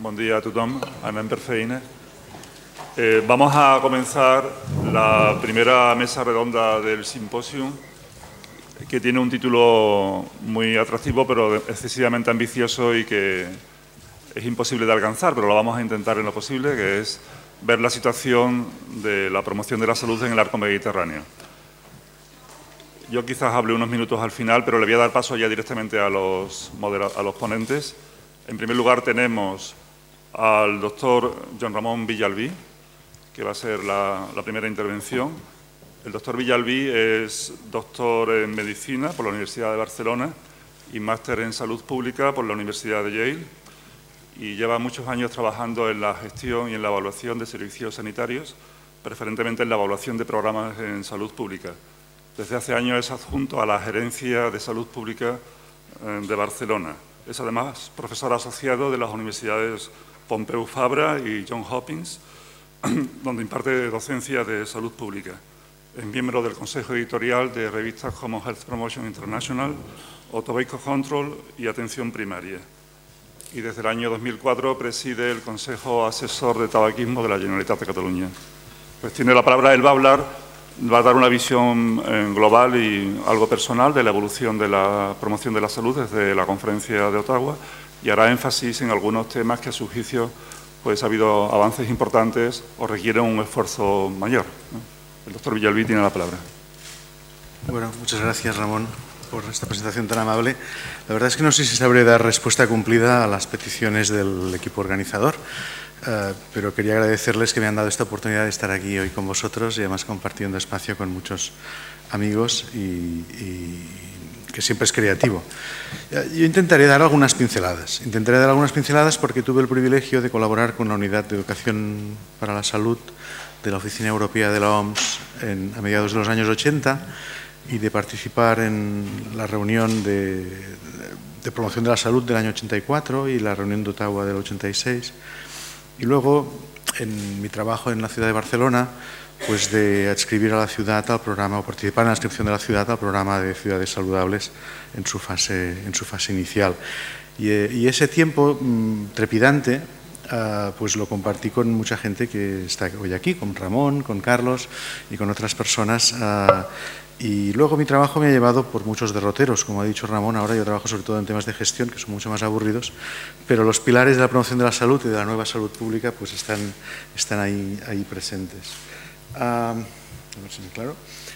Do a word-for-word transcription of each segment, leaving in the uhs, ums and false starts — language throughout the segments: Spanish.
Bon dia a tothom. Anem per feina. Eh, vamos a comenzar la primera mesa redonda del simposio, que tiene un título muy atractivo, pero excesivamente ambicioso y que es imposible de alcanzar, pero lo vamos a intentar en lo posible, que es ver la situación de la promoción de la salud en el arco mediterráneo. Yo quizás hable unos minutos al final, pero le voy a dar paso ya directamente a los, a los ponentes. En primer lugar tenemos al doctor Joan Ramon Villalbí, que va a ser la, la primera intervención. El doctor Villalbí es doctor en Medicina por la Universidad de Barcelona y máster en Salud Pública por la Universidad de Yale, y lleva muchos años trabajando en la gestión y en la evaluación de servicios sanitarios, preferentemente en la evaluación de programas en salud pública. Desde hace años es adjunto a la Gerencia de Salud Pública de Barcelona. Es además profesor asociado de las universidades Pompeu Fabra y Johns Hopkins, donde imparte docencia de salud pública. Es miembro del consejo editorial de revistas como Health Promotion International o Tobacco Control y Atención Primaria. Y desde el año dos mil cuatro preside el Consejo Asesor de Tabaquismo de la Generalitat de Cataluña. Pues tiene la palabra, él va a hablar, va a dar una visión eh, global y algo personal de la evolución de la promoción de la salud desde la conferencia de Ottawa, y hará énfasis en algunos temas que a su juicio pues, ha habido avances importantes o requieren un esfuerzo mayor, ¿no? El doctor Villalbí tiene la palabra. Bueno, muchas gracias, Ramón, por esta presentación tan amable. La verdad es que no sé si sabré dar respuesta cumplida a las peticiones del equipo organizador, uh, pero quería agradecerles que me han dado esta oportunidad de estar aquí hoy con vosotros y además compartiendo espacio con muchos amigos y, y que siempre es creativo. Yo intentaré dar algunas pinceladas. Intentaré dar algunas pinceladas porque tuve el privilegio de colaborar con la Unidad de Educación para la Salud de la Oficina Europea de la O M S en, a mediados de los años ochenta y de participar en la reunión de, de promoción de la salud del año ochenta y cuatro y la reunión de Ottawa del ochenta y seis. Y luego, en mi trabajo en la ciudad de Barcelona, pues de adscribir a la ciudad al programa o participar en la adscripción de la ciudad al programa de ciudades saludables en su fase, en su fase inicial. Y, y ese tiempo mmm, trepidante uh, pues lo compartí con mucha gente que está hoy aquí, con Ramón, con Carlos y con otras personas. Uh, y luego mi trabajo me ha llevado por muchos derroteros, como ha dicho Ramón. Ahora yo trabajo sobre todo en temas de gestión, que son mucho más aburridos, pero los pilares de la promoción de la salud y de la nueva salud pública pues están, están ahí, ahí presentes. Uh, a ver si me aclaro.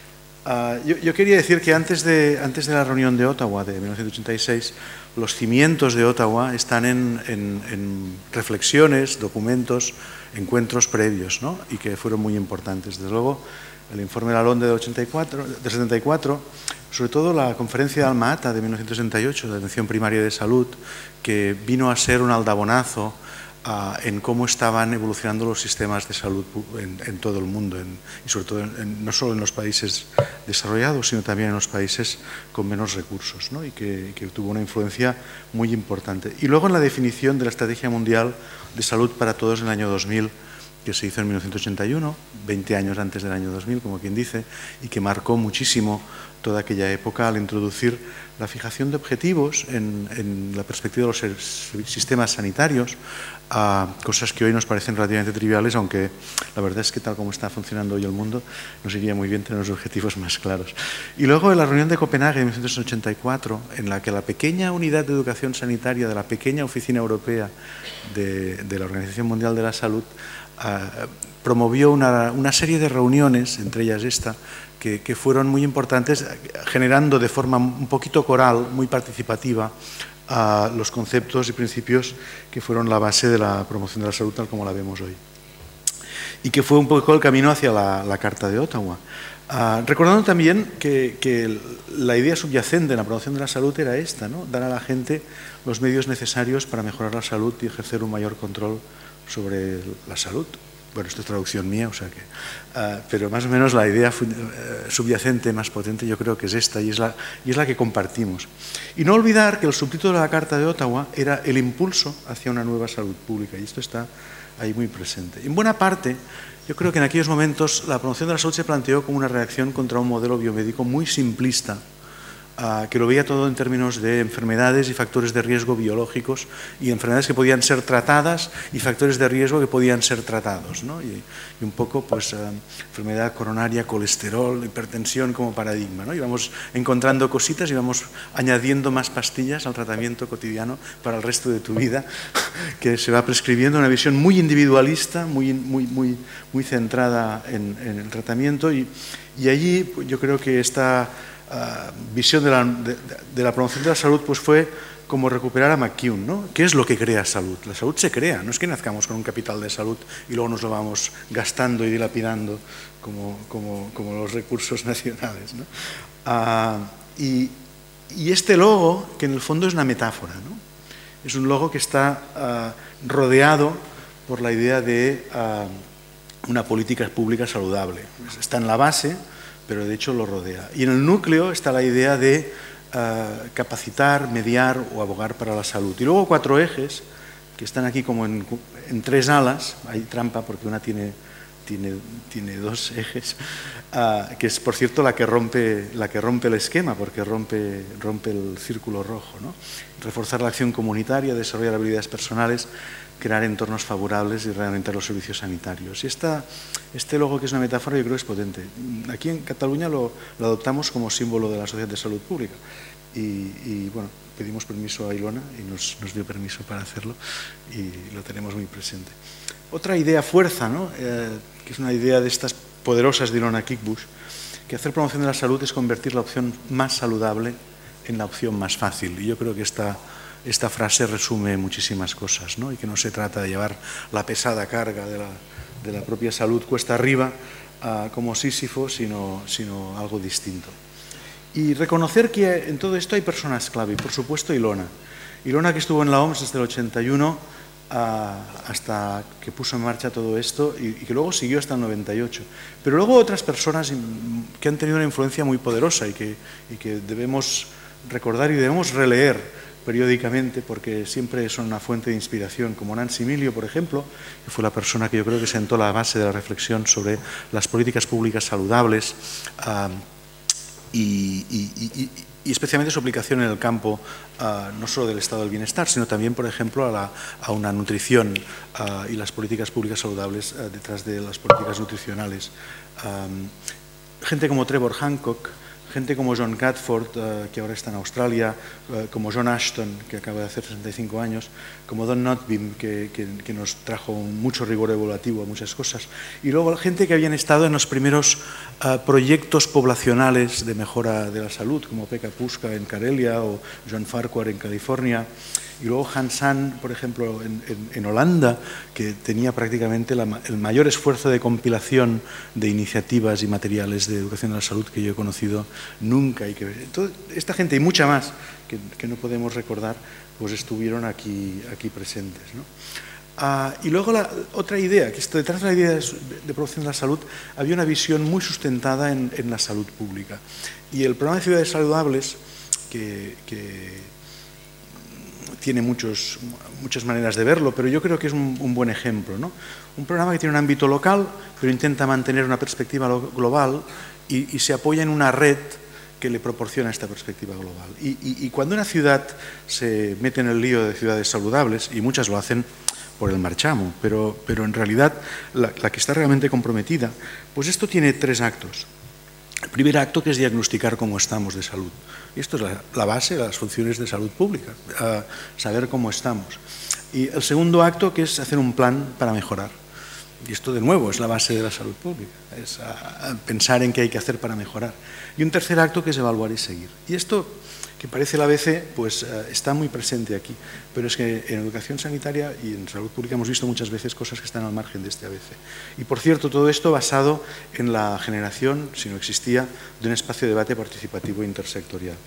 Uh, yo, yo quería decir que antes de, antes de la reunión de Ottawa de mil novecientos ochenta y seis, los cimientos de Ottawa están en, en, en reflexiones, documentos, encuentros previos, ¿no? Y que fueron muy importantes. Desde luego, el informe de la LONDE del, ochenta y cuatro, del setenta y cuatro, sobre todo la conferencia de Alma-Ata de mil novecientos sesenta y ocho de atención primaria de salud, que vino a ser un aldabonazo Uh, en cómo estaban evolucionando los sistemas de salud en, en todo el mundo, en, y sobre todo en, en, no solo en los países desarrollados, sino también en los países con menos recursos, ¿no? Y que, que tuvo una influencia muy importante. Y luego en la definición de la Estrategia Mundial de Salud para Todos en el año dos mil, que se hizo en mil novecientos ochenta y uno, veinte años antes del año dos mil, como quien dice, y que marcó muchísimo toda aquella época al introducir la fijación de objetivos en, en la perspectiva de los sistemas sanitarios, a cosas que hoy nos parecen relativamente triviales, aunque la verdad es que tal como está funcionando hoy el mundo, nos iría muy bien tener los objetivos más claros. Y luego en la reunión de Copenhague de mil novecientos ochenta y cuatro, en la que la pequeña unidad de educación sanitaria de la pequeña oficina europea de, de la Organización Mundial de la Salud uh, promovió una, una serie de reuniones, entre ellas esta, que, que fueron muy importantes, generando de forma un poquito coral, muy participativa, a los conceptos y principios que fueron la base de la promoción de la salud tal como la vemos hoy. Y que fue un poco el camino hacia la, la Carta de Ottawa. Uh, recordando también que, que la idea subyacente en la promoción de la salud era esta, ¿no? Dar a la gente los medios necesarios para mejorar la salud y ejercer un mayor control sobre la salud. Bueno, esto es traducción mía, o sea que... Uh, pero más o menos la idea uh, subyacente más potente yo creo que es esta y es, la, y es la que compartimos. Y no olvidar que el subtítulo de la Carta de Ottawa era el impulso hacia una nueva salud pública, y esto está ahí muy presente. Y en buena parte, yo creo que en aquellos momentos la promoción de la salud se planteó como una reacción contra un modelo biomédico muy simplista uh, que lo veía todo en términos de enfermedades y factores de riesgo biológicos y enfermedades que podían ser tratadas y factores de riesgo que podían ser tratados, ¿no? y, y un poco pues uh, enfermedad coronaria, colesterol, hipertensión como paradigma, ¿no? Y vamos encontrando cositas y vamos añadiendo más pastillas al tratamiento cotidiano para el resto de tu vida, que se va prescribiendo una visión muy individualista, muy, muy, muy, muy centrada en, en el tratamiento y, y allí yo creo que esta uh, visión de la, de, de la promoción de la salud pues fue como recuperar a McCune, ¿no? ¿Qué es lo que crea salud? La salud se crea, no es que nazcamos con un capital de salud y luego nos lo vamos gastando y dilapidando como, como, como los recursos nacionales, ¿no? Uh, y, y este logo, que en el fondo es una metáfora, ¿no? Es un logo que está uh, rodeado por la idea de uh, una política pública saludable. Está en la base, pero de hecho lo rodea. Y en el núcleo está la idea de uh, capacitar, mediar o abogar para la salud. Y luego cuatro ejes, que están aquí como en, en tres alas, hay trampa porque una tiene, tiene, tiene dos ejes, uh, que es por cierto la que rompe, la que rompe el esquema, porque rompe, rompe el círculo rojo, ¿no? Reforzar la acción comunitaria, desarrollar habilidades personales, crear entornos favorables y reglamentar los servicios sanitarios. Y esta, este logo, que es una metáfora, yo creo que es potente. Aquí en Cataluña lo, lo adoptamos como símbolo de la Sociedad de Salud Pública. Y, y bueno, pedimos permiso a Ilona y nos, nos dio permiso para hacerlo y lo tenemos muy presente. Otra idea fuerza, ¿no? eh, que es una idea de estas poderosas de Ilona Kickbush, que hacer promoción de la salud es convertir la opción más saludable en la opción más fácil. Y yo creo que esta... Esta frase resume muchísimas cosas, ¿no? Y que no se trata de llevar la pesada carga de la, de la propia salud cuesta arriba uh, como Sísifo, sino, sino algo distinto. Y reconocer que en todo esto hay personas clave, y por supuesto Ilona. Ilona, que estuvo en la O M S desde el ochenta y uno uh, hasta que puso en marcha todo esto y, y que luego siguió hasta el noventa y ocho. Pero luego otras personas que han tenido una influencia muy poderosa y que, y que debemos recordar y debemos releer periódicamente, porque siempre son una fuente de inspiración, como Nancy Milio, por ejemplo, que fue la persona que yo creo que sentó la base de la reflexión sobre las políticas públicas saludables uh, y, y, y, y especialmente su aplicación en el campo uh, no solo del estado del bienestar, sino también, por ejemplo, a, la, a una nutrición uh, y las políticas públicas saludables uh, detrás de las políticas nutricionales. Um, gente como Trevor Hancock, gente como John Catford, uh, que ahora está en Australia, uh, como John Ashton, que acaba de hacer sesenta y cinco años, como Don Notbeam, que, que, que nos trajo mucho rigor evaluativo a muchas cosas. Y luego gente que habían estado en los primeros uh, proyectos poblacionales de mejora de la salud, como Pekka Puska en Karelia o John Farquhar en California. Y luego Hans Hahn, por ejemplo, en, en, en Holanda, que tenía prácticamente la, el mayor esfuerzo de compilación de iniciativas y materiales de educación de la salud que yo he conocido nunca. Y que toda esta gente y mucha más que, que no podemos recordar, pues estuvieron aquí, aquí presentes, ¿no? Uh, y luego la otra idea, que esto, detrás de la idea de, de promoción de la salud había una visión muy sustentada en, en la salud pública. Y el programa de ciudades saludables, que... que tiene muchos, muchas maneras de verlo, pero yo creo que es un, un buen ejemplo, ¿no? Un programa que tiene un ámbito local, pero intenta mantener una perspectiva global y, y se apoya en una red que le proporciona esta perspectiva global. Y, y, y cuando una ciudad se mete en el lío de ciudades saludables, y muchas lo hacen por el marchamo, pero, pero en realidad la, la que está realmente comprometida, pues esto tiene tres actos. El primer acto, que es diagnosticar cómo estamos de salud. Y esto es la, la base de las funciones de salud pública, uh, saber cómo estamos. Y el segundo acto, que es hacer un plan para mejorar. Y esto, de nuevo, es la base de la salud pública, es a, a pensar en qué hay que hacer para mejorar. Y un tercer acto, que es evaluar y seguir. Y esto, que parece el A B C, pues uh, está muy presente aquí. Pero es que en educación sanitaria y en salud pública hemos visto muchas veces cosas que están al margen de este A B C. Y por cierto, todo esto basado en la generación, si no existía, de un espacio de debate participativo e intersectorial.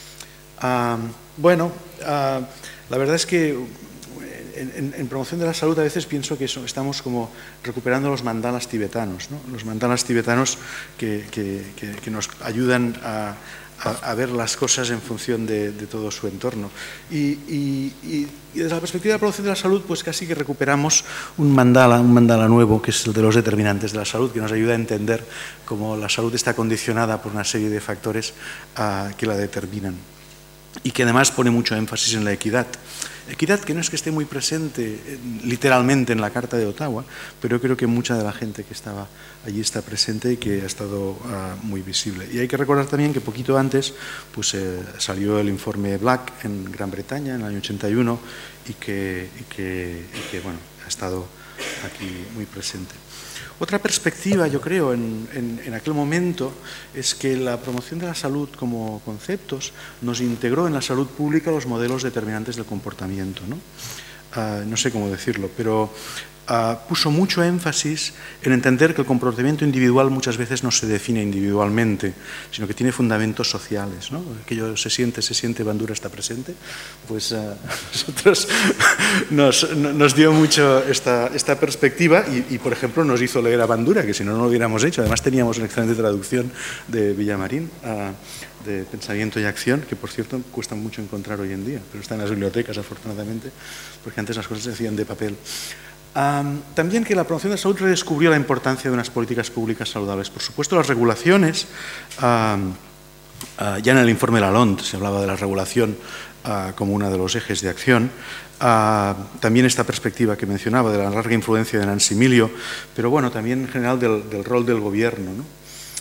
Uh, bueno, uh, la verdad es que en, en, en promoción de la salud a veces pienso que eso, estamos como recuperando los mandalas tibetanos, ¿no? Los mandalas tibetanos que, que, que, que nos ayudan a, a, a ver las cosas en función de, de todo su entorno. Y, y, y, y desde la perspectiva de la promoción de la salud, pues casi que recuperamos un mandala, un mandala nuevo, que es el de los determinantes de la salud, que nos ayuda a entender cómo la salud está condicionada por una serie de factores uh, que la determinan. Y que además pone mucho énfasis en la equidad. Equidad que no es que esté muy presente literalmente en la Carta de Ottawa, pero creo que mucha de la gente que estaba allí está presente y que ha estado uh, muy visible. Y hay que recordar también que poquito antes pues, eh, salió el informe Black en Gran Bretaña en el año ochenta y uno y que, y que, y que bueno, ha estado aquí muy presente. Otra perspectiva, yo creo, en, en, en aquel momento es que la promoción de la salud como conceptos nos integró en la salud pública los modelos determinantes del comportamiento, ¿no? Uh, no sé cómo decirlo, pero uh, puso mucho énfasis en entender que el comportamiento individual muchas veces no se define individualmente, sino que tiene fundamentos sociales, ¿no? Aquello se siente, se siente, Bandura está presente, pues uh, nosotros nos, nos dio mucho esta, esta perspectiva y, y, por ejemplo, nos hizo leer a Bandura, que si no, no lo hubiéramos hecho. Además, teníamos una excelente traducción de Villamarín, uh, de Pensamiento y Acción, que, por cierto, cuesta mucho encontrar hoy en día, pero está en las bibliotecas, afortunadamente, porque antes las cosas se hacían de papel. Um, también que la promoción de la salud redescubrió la importancia de unas políticas públicas saludables. Por supuesto, las regulaciones, um, uh, ya en el informe Lalonde se hablaba de la regulación uh, como uno de los ejes de acción. Uh, también esta perspectiva que mencionaba de la larga influencia de Nancy Milio, pero bueno, también en general del, del rol del gobierno, ¿no?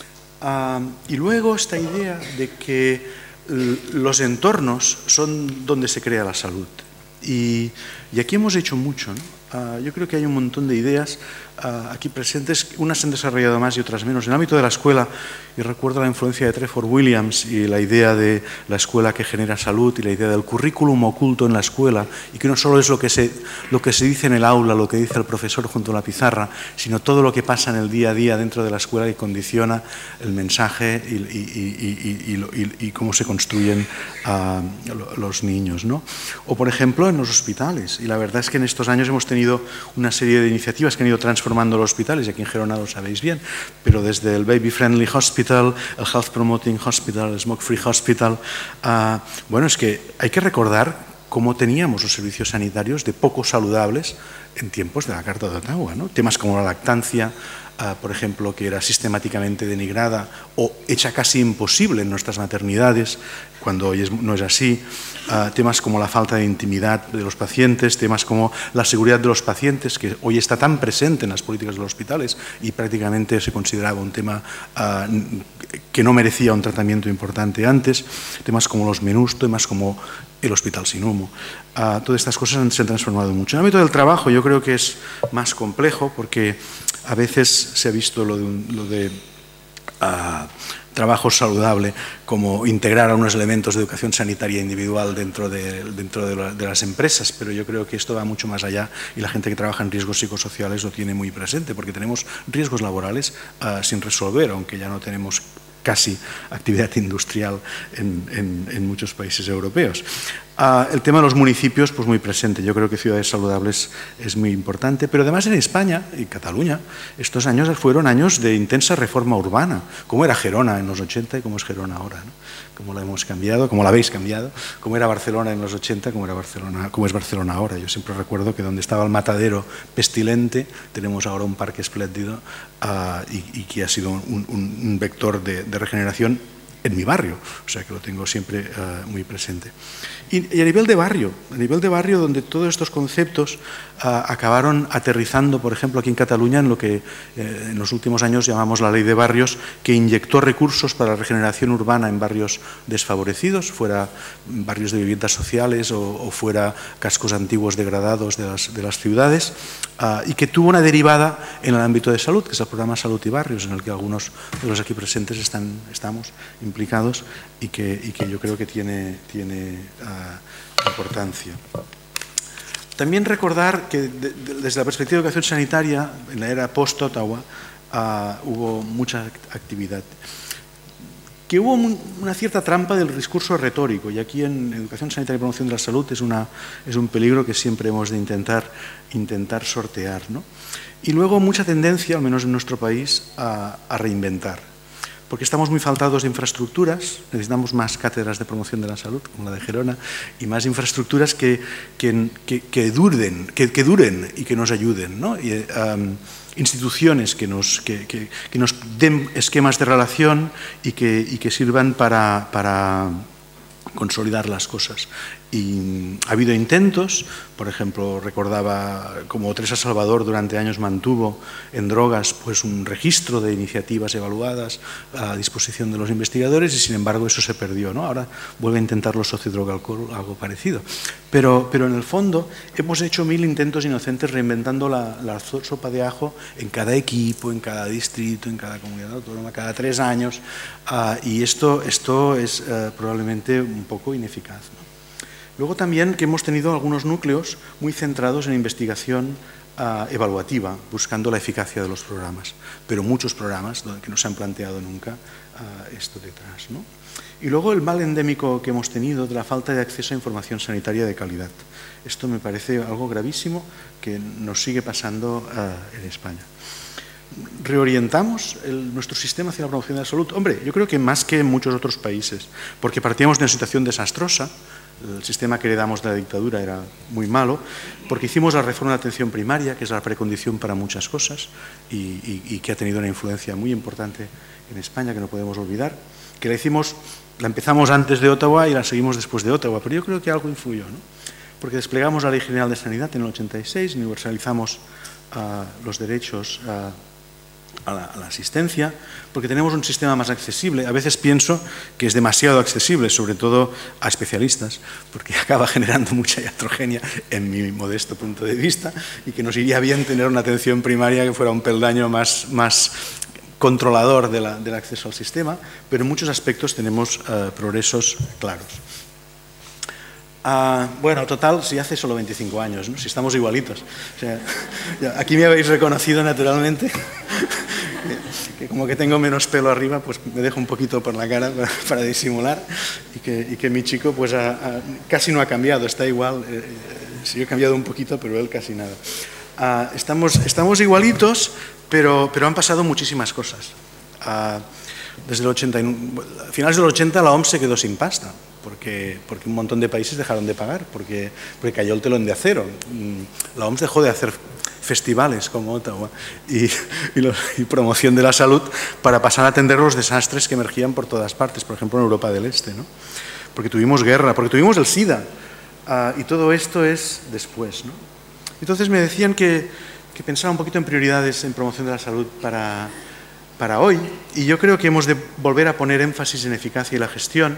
Uh, y luego esta idea de que los entornos son donde se crea la salud. Y, y aquí hemos hecho mucho, ¿no? Uh, yo creo que hay un montón de ideas uh, aquí presentes, unas se han desarrollado más y otras menos. En el ámbito de la escuela, y recuerdo la influencia de Trevor Williams y la idea de la escuela que genera salud y la idea del currículum oculto en la escuela, y que no solo es lo que se, lo que se dice en el aula, lo que dice el profesor junto a la pizarra, sino todo lo que pasa en el día a día dentro de la escuela y condiciona el mensaje y, y, y, y, y, y cómo se construyen uh, los niños, ¿no? O, por ejemplo, en los hospitales. Y la verdad es que en estos años hemos tenido una serie de iniciativas que han ido transformando los hospitales, y aquí en Gerona lo sabéis bien, pero desde el Baby Friendly Hospital, el Health Promoting Hospital, el Smoke Free Hospital, uh, bueno, es que hay que recordar cómo teníamos los servicios sanitarios de poco saludables en tiempos de la Carta de Ottawa, ¿no? Temas como la lactancia, uh, por ejemplo, que era sistemáticamente denigrada o hecha casi imposible en nuestras maternidades, cuando hoy es, no es así. Uh, temas como la falta de intimidad de los pacientes, temas como la seguridad de los pacientes, que hoy está tan presente en las políticas de los hospitales y prácticamente se consideraba un tema uh, que no merecía un tratamiento importante antes, temas como los menús, temas como el hospital sin humo. Uh, todas estas cosas se han transformado mucho. En el ámbito del trabajo yo creo que es más complejo, porque a veces se ha visto lo de, un, lo de uh, trabajo saludable como integrar algunos elementos de educación sanitaria individual dentro, de, dentro de, la, de las empresas, pero yo creo que esto va mucho más allá y la gente que trabaja en riesgos psicosociales lo tiene muy presente, porque tenemos riesgos laborales uh, sin resolver, aunque ya no tenemos casi actividad industrial en, en, en muchos países europeos. Uh, el tema de los municipios, pues muy presente. Yo creo que ciudades saludables es muy importante, pero además en España y Cataluña estos años fueron años de intensa reforma urbana. ¿Cómo era Gerona en los ochenta y cómo es Gerona ahora, ¿no? ¿Cómo la hemos cambiado? ¿Cómo la habéis cambiado? ¿Cómo era Barcelona en los ochenta? ¿Cómo era Barcelona? ¿Cómo es Barcelona ahora? Yo siempre recuerdo que donde estaba el matadero pestilente tenemos ahora un parque espléndido uh, y, y que ha sido un, un, un vector de, de regeneración en mi barrio, o sea que lo tengo siempre uh, muy presente. Y, y a nivel de barrio, a nivel de barrio donde todos estos conceptos uh, acabaron aterrizando, por ejemplo, aquí en Cataluña, en lo que eh, en los últimos años llamamos la Ley de Barrios, que inyectó recursos para la regeneración urbana en barrios desfavorecidos, fuera barrios de viviendas sociales o, o fuera cascos antiguos degradados de las, de las ciudades, uh, y que tuvo una derivada en el ámbito de salud, que es el programa Salud y Barrios, en el que algunos de los aquí presentes están, estamos implicados y que, y que yo creo que tiene, tiene uh, importancia. También recordar que de, de, desde la perspectiva de educación sanitaria, en la era post-Ottawa, uh, hubo mucha actividad. Que hubo un, una cierta trampa del discurso retórico, y aquí en educación sanitaria y promoción de la salud es, una, es un peligro que siempre hemos de intentar, intentar sortear, ¿no? Y luego mucha tendencia, al menos en nuestro país, a, a reinventar. porque estamos muy faltados de infraestructuras, necesitamos más cátedras de promoción de la salud, como la de Gerona, y más infraestructuras que, que, que, que, duren, que, que duren y que nos ayuden, ¿no? Y, um, instituciones que nos, que, que, que nos den esquemas de relación y que, y que sirvan para, para consolidar las cosas. Y ha habido intentos, por ejemplo, recordaba como Teresa Salvador durante años mantuvo en drogas pues un registro de iniciativas evaluadas a disposición de los investigadores y sin embargo eso se perdió, ¿no? Ahora vuelve a intentarlo Sociodroga Alcohol, algo parecido. Pero, pero en el fondo hemos hecho mil intentos inocentes reinventando la, la sopa de ajo en cada equipo, en cada distrito, en cada comunidad autónoma, cada tres años uh, y esto, esto es uh, probablemente un poco ineficaz, ¿no? Luego también que hemos tenido algunos núcleos muy centrados en investigación uh, evaluativa, buscando la eficacia de los programas, pero muchos programas que no se han planteado nunca uh, esto detrás, ¿no? Y luego el mal endémico que hemos tenido de la falta de acceso a información sanitaria de calidad. Esto me parece algo gravísimo que nos sigue pasando uh, en España. ¿Reorientamos el, nuestro sistema hacia la promoción de la salud? Hombre, yo creo que más que en muchos otros países, porque partíamos de una situación desastrosa. El sistema que heredamos de la dictadura era muy malo, porque hicimos la reforma de la atención primaria, que es la precondición para muchas cosas y, y, y que ha tenido una influencia muy importante en España, que no podemos olvidar, que la hicimos, la empezamos antes de Ottawa y la seguimos después de Ottawa, pero yo creo que algo influyó, ¿no? Porque desplegamos la Ley General de Sanidad en el ochenta y seis, universalizamos uh, los derechos uh, A la, a la asistencia, porque tenemos un sistema más accesible. A veces pienso que es demasiado accesible, sobre todo a especialistas, porque acaba generando mucha iatrogenia en mi modesto punto de vista y que nos iría bien tener una atención primaria que fuera un peldaño más, más controlador de la, del acceso al sistema, pero en muchos aspectos tenemos uh, progresos claros. Uh, bueno, total, si hace solo veinticinco años, ¿no? Si estamos igualitos. O sea, ya, aquí me habéis reconocido naturalmente, que, que como que tengo menos pelo arriba, pues me dejo un poquito por la cara para, para disimular y que, y que mi chico pues ha, ha, casi no ha cambiado, está igual, eh, sí, yo he cambiado un poquito, pero él casi nada. Uh, estamos, estamos igualitos, pero, pero han pasado muchísimas cosas. Uh, desde el ochenta, a finales del ochenta la O M S se quedó sin pasta. Porque, porque un montón de países dejaron de pagar, porque, porque cayó el telón de acero. La O M S dejó de hacer festivales como Ottawa y, y, los, y promoción de la salud para pasar a atender los desastres que emergían por todas partes, por ejemplo en Europa del Este, ¿no? Porque tuvimos guerra, porque tuvimos el SIDA, uh, y todo esto es después, ¿no? Entonces me decían que, que pensaba un poquito en prioridades en promoción de la salud para, para hoy, y yo creo que hemos de volver a poner énfasis en eficacia y la gestión,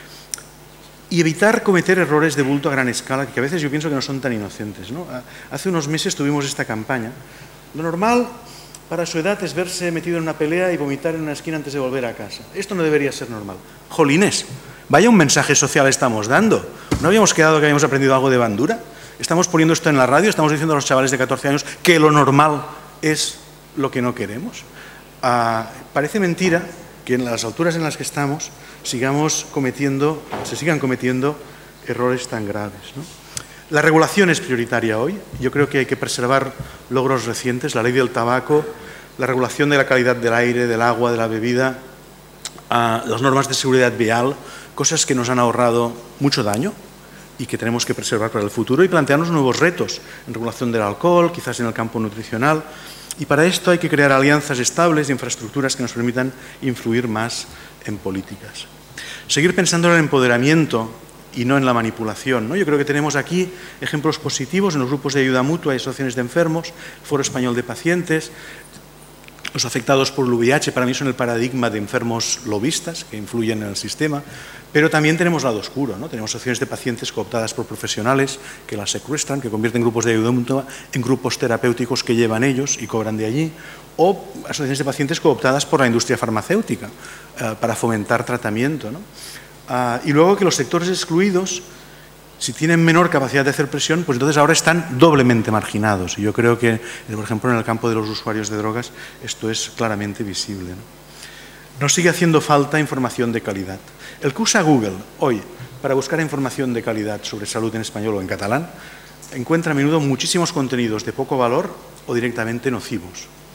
y evitar cometer errores de bulto a gran escala, que a veces yo pienso que no son tan inocentes, ¿no? Hace unos meses tuvimos esta campaña. Lo normal para su edad es verse metido en una pelea y vomitar en una esquina antes de volver a casa. Esto no debería ser normal. Jolines, vaya un mensaje social estamos dando. ¿No habíamos quedado que habíamos aprendido algo de Bandura? Estamos poniendo esto en la radio, estamos diciendo a los chavales de catorce años que lo normal es lo que no queremos. Uh, parece mentira que en las alturas en las que estamos sigamos cometiendo, se sigan cometiendo errores tan graves, ¿no? La regulación es prioritaria hoy. Yo creo que hay que preservar logros recientes, la ley del tabaco, la regulación de la calidad del aire, del agua, de la bebida, uh, las normas de seguridad vial, cosas que nos han ahorrado mucho daño y que tenemos que preservar para el futuro y plantearnos nuevos retos en regulación del alcohol, quizás en el campo nutricional. Y para esto hay que crear alianzas estables y infraestructuras que nos permitan influir más en políticas. Seguir pensando en el empoderamiento y no en la manipulación, ¿no? Yo creo que tenemos aquí ejemplos positivos en los grupos de ayuda mutua y asociaciones de enfermos, Foro Español de Pacientes. Los afectados por el V I H para mí son el paradigma de enfermos lobistas que influyen en el sistema, pero también tenemos lado oscuro, ¿no? Tenemos asociaciones de pacientes cooptadas por profesionales que las secuestran, que convierten grupos de ayuda mutua en grupos terapéuticos que llevan ellos y cobran de allí, o asociaciones de pacientes cooptadas por la industria farmacéutica uh, para fomentar tratamiento, ¿no? Uh, y luego que los sectores excluidos, si tienen menor capacidad de hacer presión, pues entonces ahora están doblemente marginados. Y yo creo que, por ejemplo, en el campo de los usuarios de drogas, esto es claramente visible, ¿no? Nos sigue haciendo falta información de calidad. El que usa Google hoy para buscar información de calidad sobre salud en español o en catalán, encuentra a menudo muchísimos contenidos de poco valor o directamente nocivos.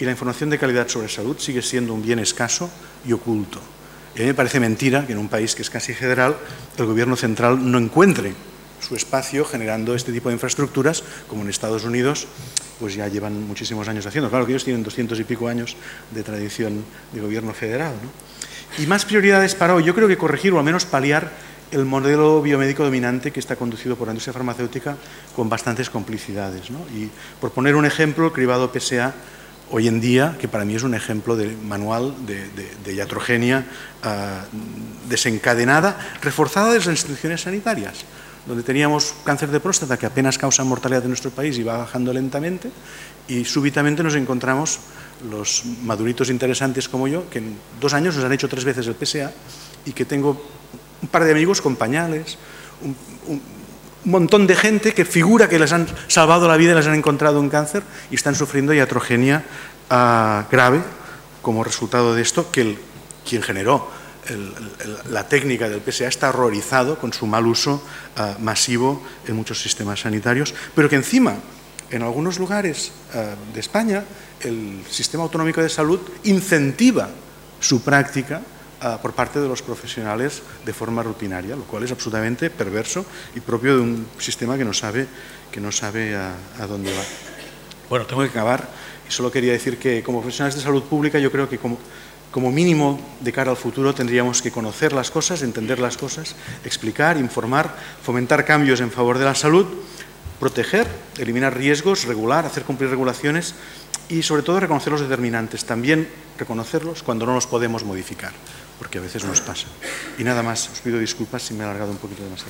y la información de calidad sobre salud sigue siendo un bien escaso y oculto. Y a mí me parece mentira que en un país que es casi federal el Gobierno central no encuentre su espacio generando este tipo de infraestructuras, como en Estados Unidos pues ya llevan muchísimos años haciendo. Claro que ellos tienen doscientos y pico años de tradición de gobierno federal, ¿no? Y más prioridades para hoy. Yo creo que corregir o al menos paliar el modelo biomédico dominante que está conducido por la industria farmacéutica con bastantes complicidades, ¿no? Y por poner un ejemplo, el cribado P S A hoy en día, que para mí es un ejemplo de manual de, de, de iatrogenia uh, desencadenada, reforzada desde las instituciones sanitarias, donde teníamos cáncer de próstata que apenas causa mortalidad en nuestro país y va bajando lentamente, y súbitamente nos encontramos los maduritos interesantes como yo, que en dos años nos han hecho tres veces el P S A y que tengo un par de amigos con pañales, un, un, un montón de gente que figura que les han salvado la vida y les han encontrado un cáncer y están sufriendo iatrogenia uh, grave como resultado de esto, que el, quien generó el, el, la técnica del P S A está horrorizado con su mal uso uh, masivo en muchos sistemas sanitarios, pero que encima, en algunos lugares uh, de España, el sistema autonómico de salud incentiva su práctica uh, por parte de los profesionales de forma rutinaria, lo cual es absolutamente perverso y propio de un sistema que no sabe, que no sabe a, a dónde va. Bueno, tengo que acabar y solo quería decir que como profesionales de salud pública yo creo que como, como mínimo de cara al futuro tendríamos que conocer las cosas, entender las cosas, explicar, informar, fomentar cambios en favor de la salud, proteger, eliminar riesgos, regular, hacer cumplir regulaciones y sobre todo reconocer los determinantes, también reconocerlos cuando no los podemos modificar, porque a veces nos pasa. Y nada más, os pido disculpas si me he alargado un poquito demasiado.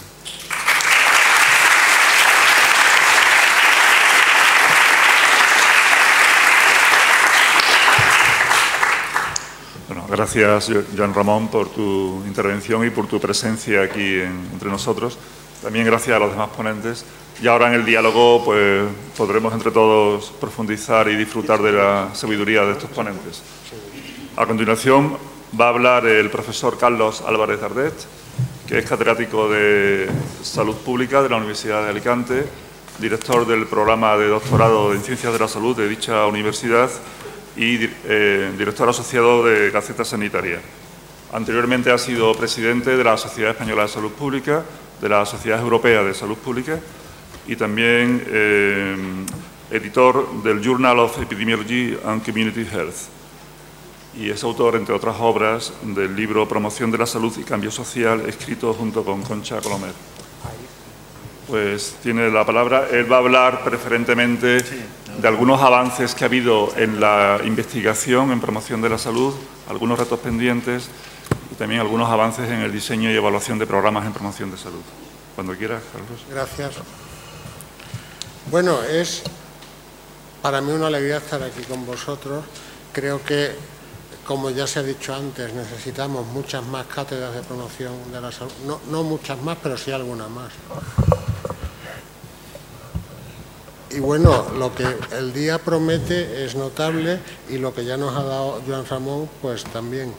Bueno, gracias, Joan Ramón, por tu intervención y por tu presencia aquí en, entre nosotros. También gracias a los demás ponentes. Y ahora en el diálogo pues, podremos entre todos profundizar y disfrutar de la sabiduría de estos ponentes. A continuación va a hablar el profesor Carlos Álvarez Dardet, que es catedrático de Salud Pública de la Universidad de Alicante, director del programa de doctorado en Ciencias de la Salud de dicha universidad y eh, director asociado de Gaceta Sanitaria. Anteriormente ha sido presidente de la Sociedad Española de Salud Pública, de la Sociedad Europea de Salud Pública y también eh, editor del Journal of Epidemiology and Community Health. Y es autor, entre otras obras, del libro Promoción de la Salud y Cambio Social, escrito junto con Concha Colomer. Pues tiene la palabra. Él va a hablar preferentemente de algunos avances que ha habido en la investigación en promoción de la salud, algunos retos pendientes y también algunos avances en el diseño y evaluación de programas en promoción de salud. Cuando quieras, Carlos. Gracias. Bueno, es para mí una alegría estar aquí con vosotros. Creo que, como ya se ha dicho antes, necesitamos muchas más cátedras de promoción de la salud. No, no muchas más, pero sí algunas más. Y bueno, lo que el día promete es notable y lo que ya nos ha dado Joan Ramón, pues también.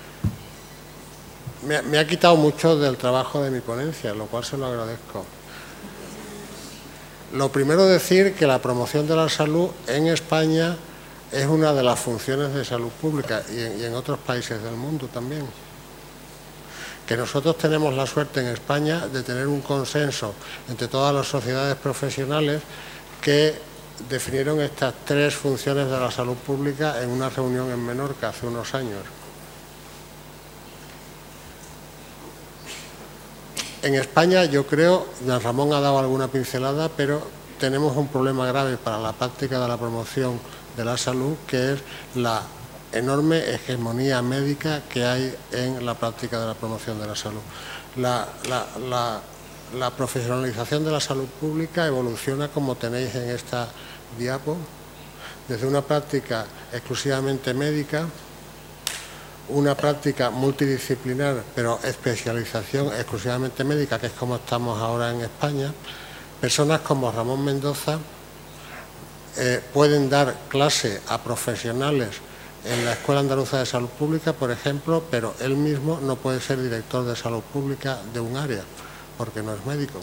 Me, me ha quitado mucho del trabajo de mi ponencia, lo cual se lo agradezco. Lo primero decir que la promoción de la salud en España es una de las funciones de salud pública y en, y en otros países del mundo también. Que nosotros tenemos la suerte en España de tener un consenso entre todas las sociedades profesionales que definieron estas tres funciones de la salud pública en una reunión en Menorca hace unos años. En España, yo creo, Joan Ramón ha dado alguna pincelada, pero tenemos un problema grave para la práctica de la promoción de la salud, que es la enorme hegemonía médica que hay en la práctica de la promoción de la salud. La, la, la, la profesionalización de la salud pública evoluciona, como tenéis en esta diapo, desde una práctica exclusivamente médica, una práctica multidisciplinar, pero especialización exclusivamente médica, que es como estamos ahora en España. Personas como Ramón Mendoza eh, pueden dar clase a profesionales en la Escuela Andaluza de Salud Pública, por ejemplo, pero él mismo no puede ser director de salud pública de un área, porque no es médico.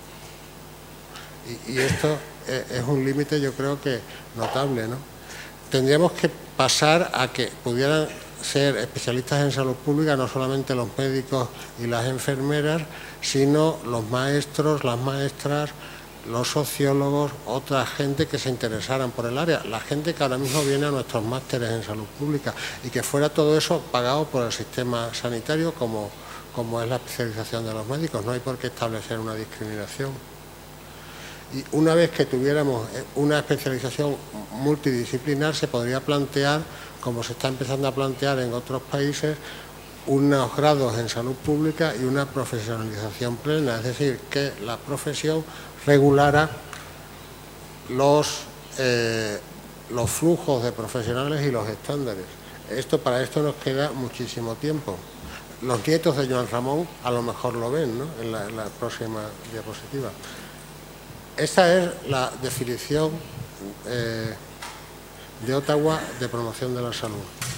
Y, y esto es, es un límite, yo creo que notable, ¿no? tendríamos que pasar a que pudieran ser especialistas en salud pública no solamente los médicos y las enfermeras, sino los maestros, las maestras, los sociólogos, otra gente que se interesaran por el área, la gente que ahora mismo viene a nuestros másteres en salud pública, y que fuera todo eso pagado por el sistema sanitario como, como es la especialización de los médicos. No hay por qué establecer una discriminación. Y una vez que tuviéramos una especialización multidisciplinar, se podría plantear, como se está empezando a plantear en otros países, unos grados en salud pública y una profesionalización plena, es decir, que la profesión regulara los, eh, los flujos de profesionales y los estándares. Esto, para esto nos queda muchísimo tiempo. Los nietos de Joan Ramón a lo mejor lo ven, ¿no?, en la, en la próxima diapositiva. Esta es la definición eh, de Ottawa de promoción de la salud.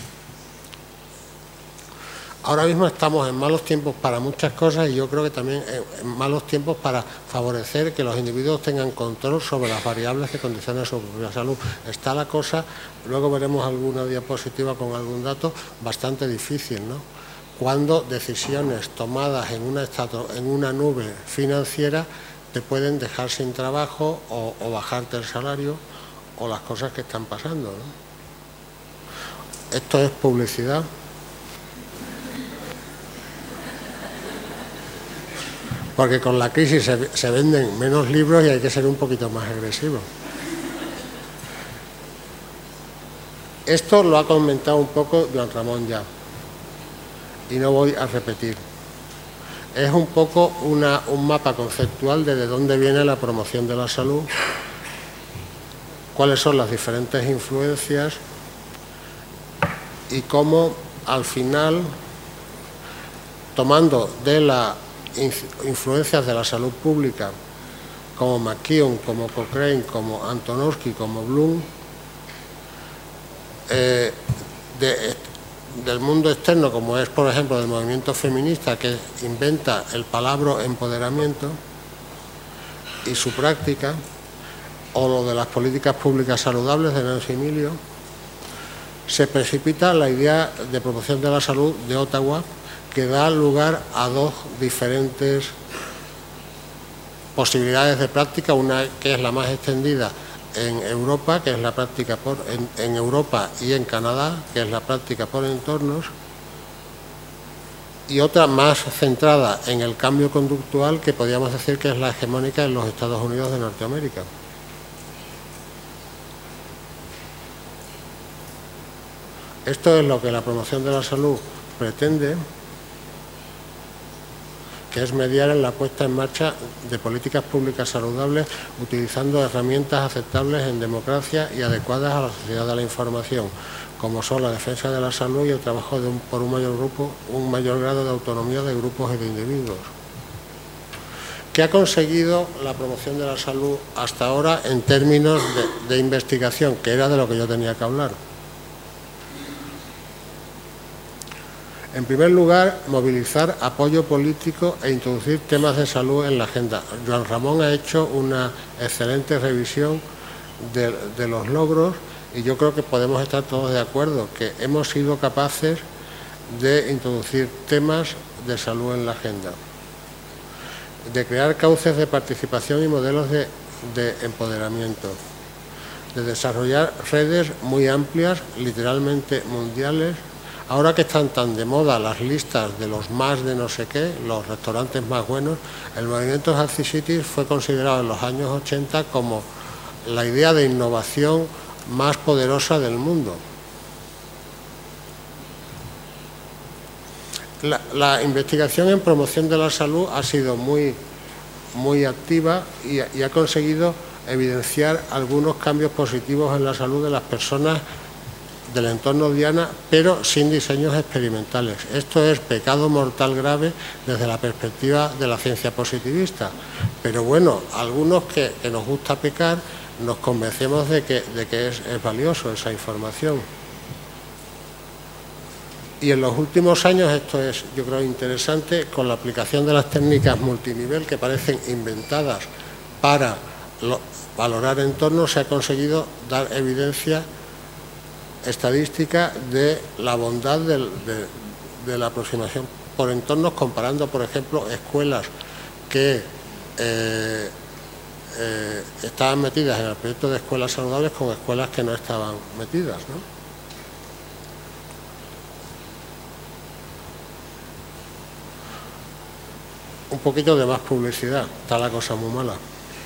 Ahora mismo estamos en malos tiempos para muchas cosas, y yo creo que también en malos tiempos para favorecer que los individuos tengan control sobre las variables que condicionan su propia salud. Está la cosa, luego veremos alguna diapositiva con algún dato, bastante difícil, ¿no? Cuando decisiones tomadas en una, estato, en una nube financiera te pueden dejar sin trabajo o, o bajarte el salario, o las cosas que están pasando, ¿no? Esto es publicidad. Porque con la crisis se, se venden menos libros y hay que ser un poquito más agresivo. Esto lo ha comentado un poco Joan Ramón ya, y no voy a repetir. Es un poco una, un mapa conceptual de de dónde viene la promoción de la salud, cuáles son las diferentes influencias y cómo al final, tomando de las influencias de la salud pública como McKeown, como Cochrane, como Antonovsky, como Bloom, eh, de, del mundo externo, como es por ejemplo del movimiento feminista, que inventa el palabra empoderamiento y su práctica, o lo de las políticas públicas saludables de Nancy Emilio, se precipita la idea de promoción de la salud de Ottawa, que da lugar a dos diferentes posibilidades de práctica, una que es la más extendida en Europa, que es la práctica por, en, en Europa y en Canadá, que es la práctica por entornos, y otra más centrada en el cambio conductual, que podríamos decir que es la hegemónica en los Estados Unidos de Norteamérica. Esto es lo que la promoción de la salud pretende, que es mediar en la puesta en marcha de políticas públicas saludables utilizando herramientas aceptables en democracia y adecuadas a la sociedad de la información, como son la defensa de la salud y el trabajo de un, por un mayor grupo, un mayor grado de autonomía de grupos y de individuos. ¿Qué ha conseguido la promoción de la salud hasta ahora en términos de, de investigación, que era de lo que yo tenía que hablar? En primer lugar, movilizar apoyo político e introducir temas de salud en la agenda. Joan Ramón ha hecho una excelente revisión de, de los logros, y yo creo que podemos estar todos de acuerdo que hemos sido capaces de introducir temas de salud en la agenda, de crear cauces de participación y modelos de, de empoderamiento, de desarrollar redes muy amplias, literalmente mundiales. Ahora que están tan de moda las listas de los más de no sé qué, los restaurantes más buenos, el movimiento Healthy Cities fue considerado en los años ochenta como la idea de innovación más poderosa del mundo. La, la investigación en promoción de la salud ha sido muy, muy activa y, y ha conseguido evidenciar algunos cambios positivos en la salud de las personas del entorno diana, pero sin diseños experimentales. Esto es pecado mortal grave desde la perspectiva de la ciencia positivista. Pero bueno, algunos que, que nos gusta pecar, nos convencemos de que, de que es, es valioso esa información. Y en los últimos años, esto es, yo creo, interesante, con la aplicación de las técnicas multinivel que parecen inventadas para lo, valorar entornos, se ha conseguido dar evidencia estadística de la bondad del, de, de la aproximación por entornos, comparando, por ejemplo, escuelas que eh, eh, estaban metidas en el proyecto de escuelas saludables con escuelas que no estaban metidas, ¿no? Un poquito de más publicidad, está la cosa muy mala.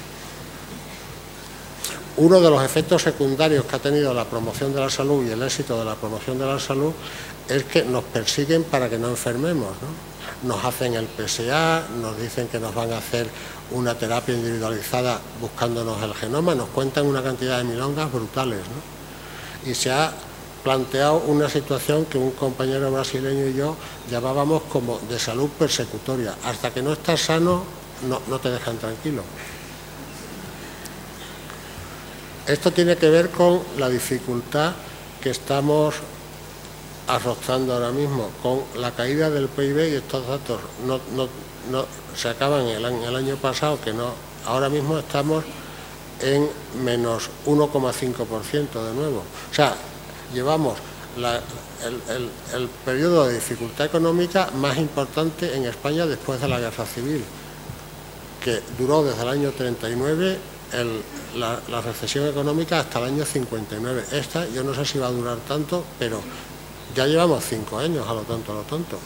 Uno de los efectos secundarios que ha tenido la promoción de la salud y el éxito de la promoción de la salud es que nos persiguen para que no enfermemos, ¿no? Nos hacen el P S A, nos dicen que nos van a hacer una terapia individualizada buscándonos el genoma, nos cuentan una cantidad de milongas brutales, ¿no? Y se ha planteado una situación que un compañero brasileño y yo llamábamos como de salud persecutoria. Hasta que no estás sano, no, no te dejan tranquilo. Esto tiene que ver con la dificultad que estamos arrostrando ahora mismo, con la caída del P I B, y estos datos no, no, no se acaban el año, el año pasado, que no, ahora mismo estamos en menos uno coma cinco por ciento de nuevo. O sea, llevamos la, el, el, el periodo de dificultad económica más importante en España después de la Guerra Civil, que duró desde el año treinta y nueve, el, la, la recesión económica hasta el año cincuenta y nueve. Esta yo no sé si va a durar tanto, pero ya llevamos cinco años a lo tonto, a lo tonto.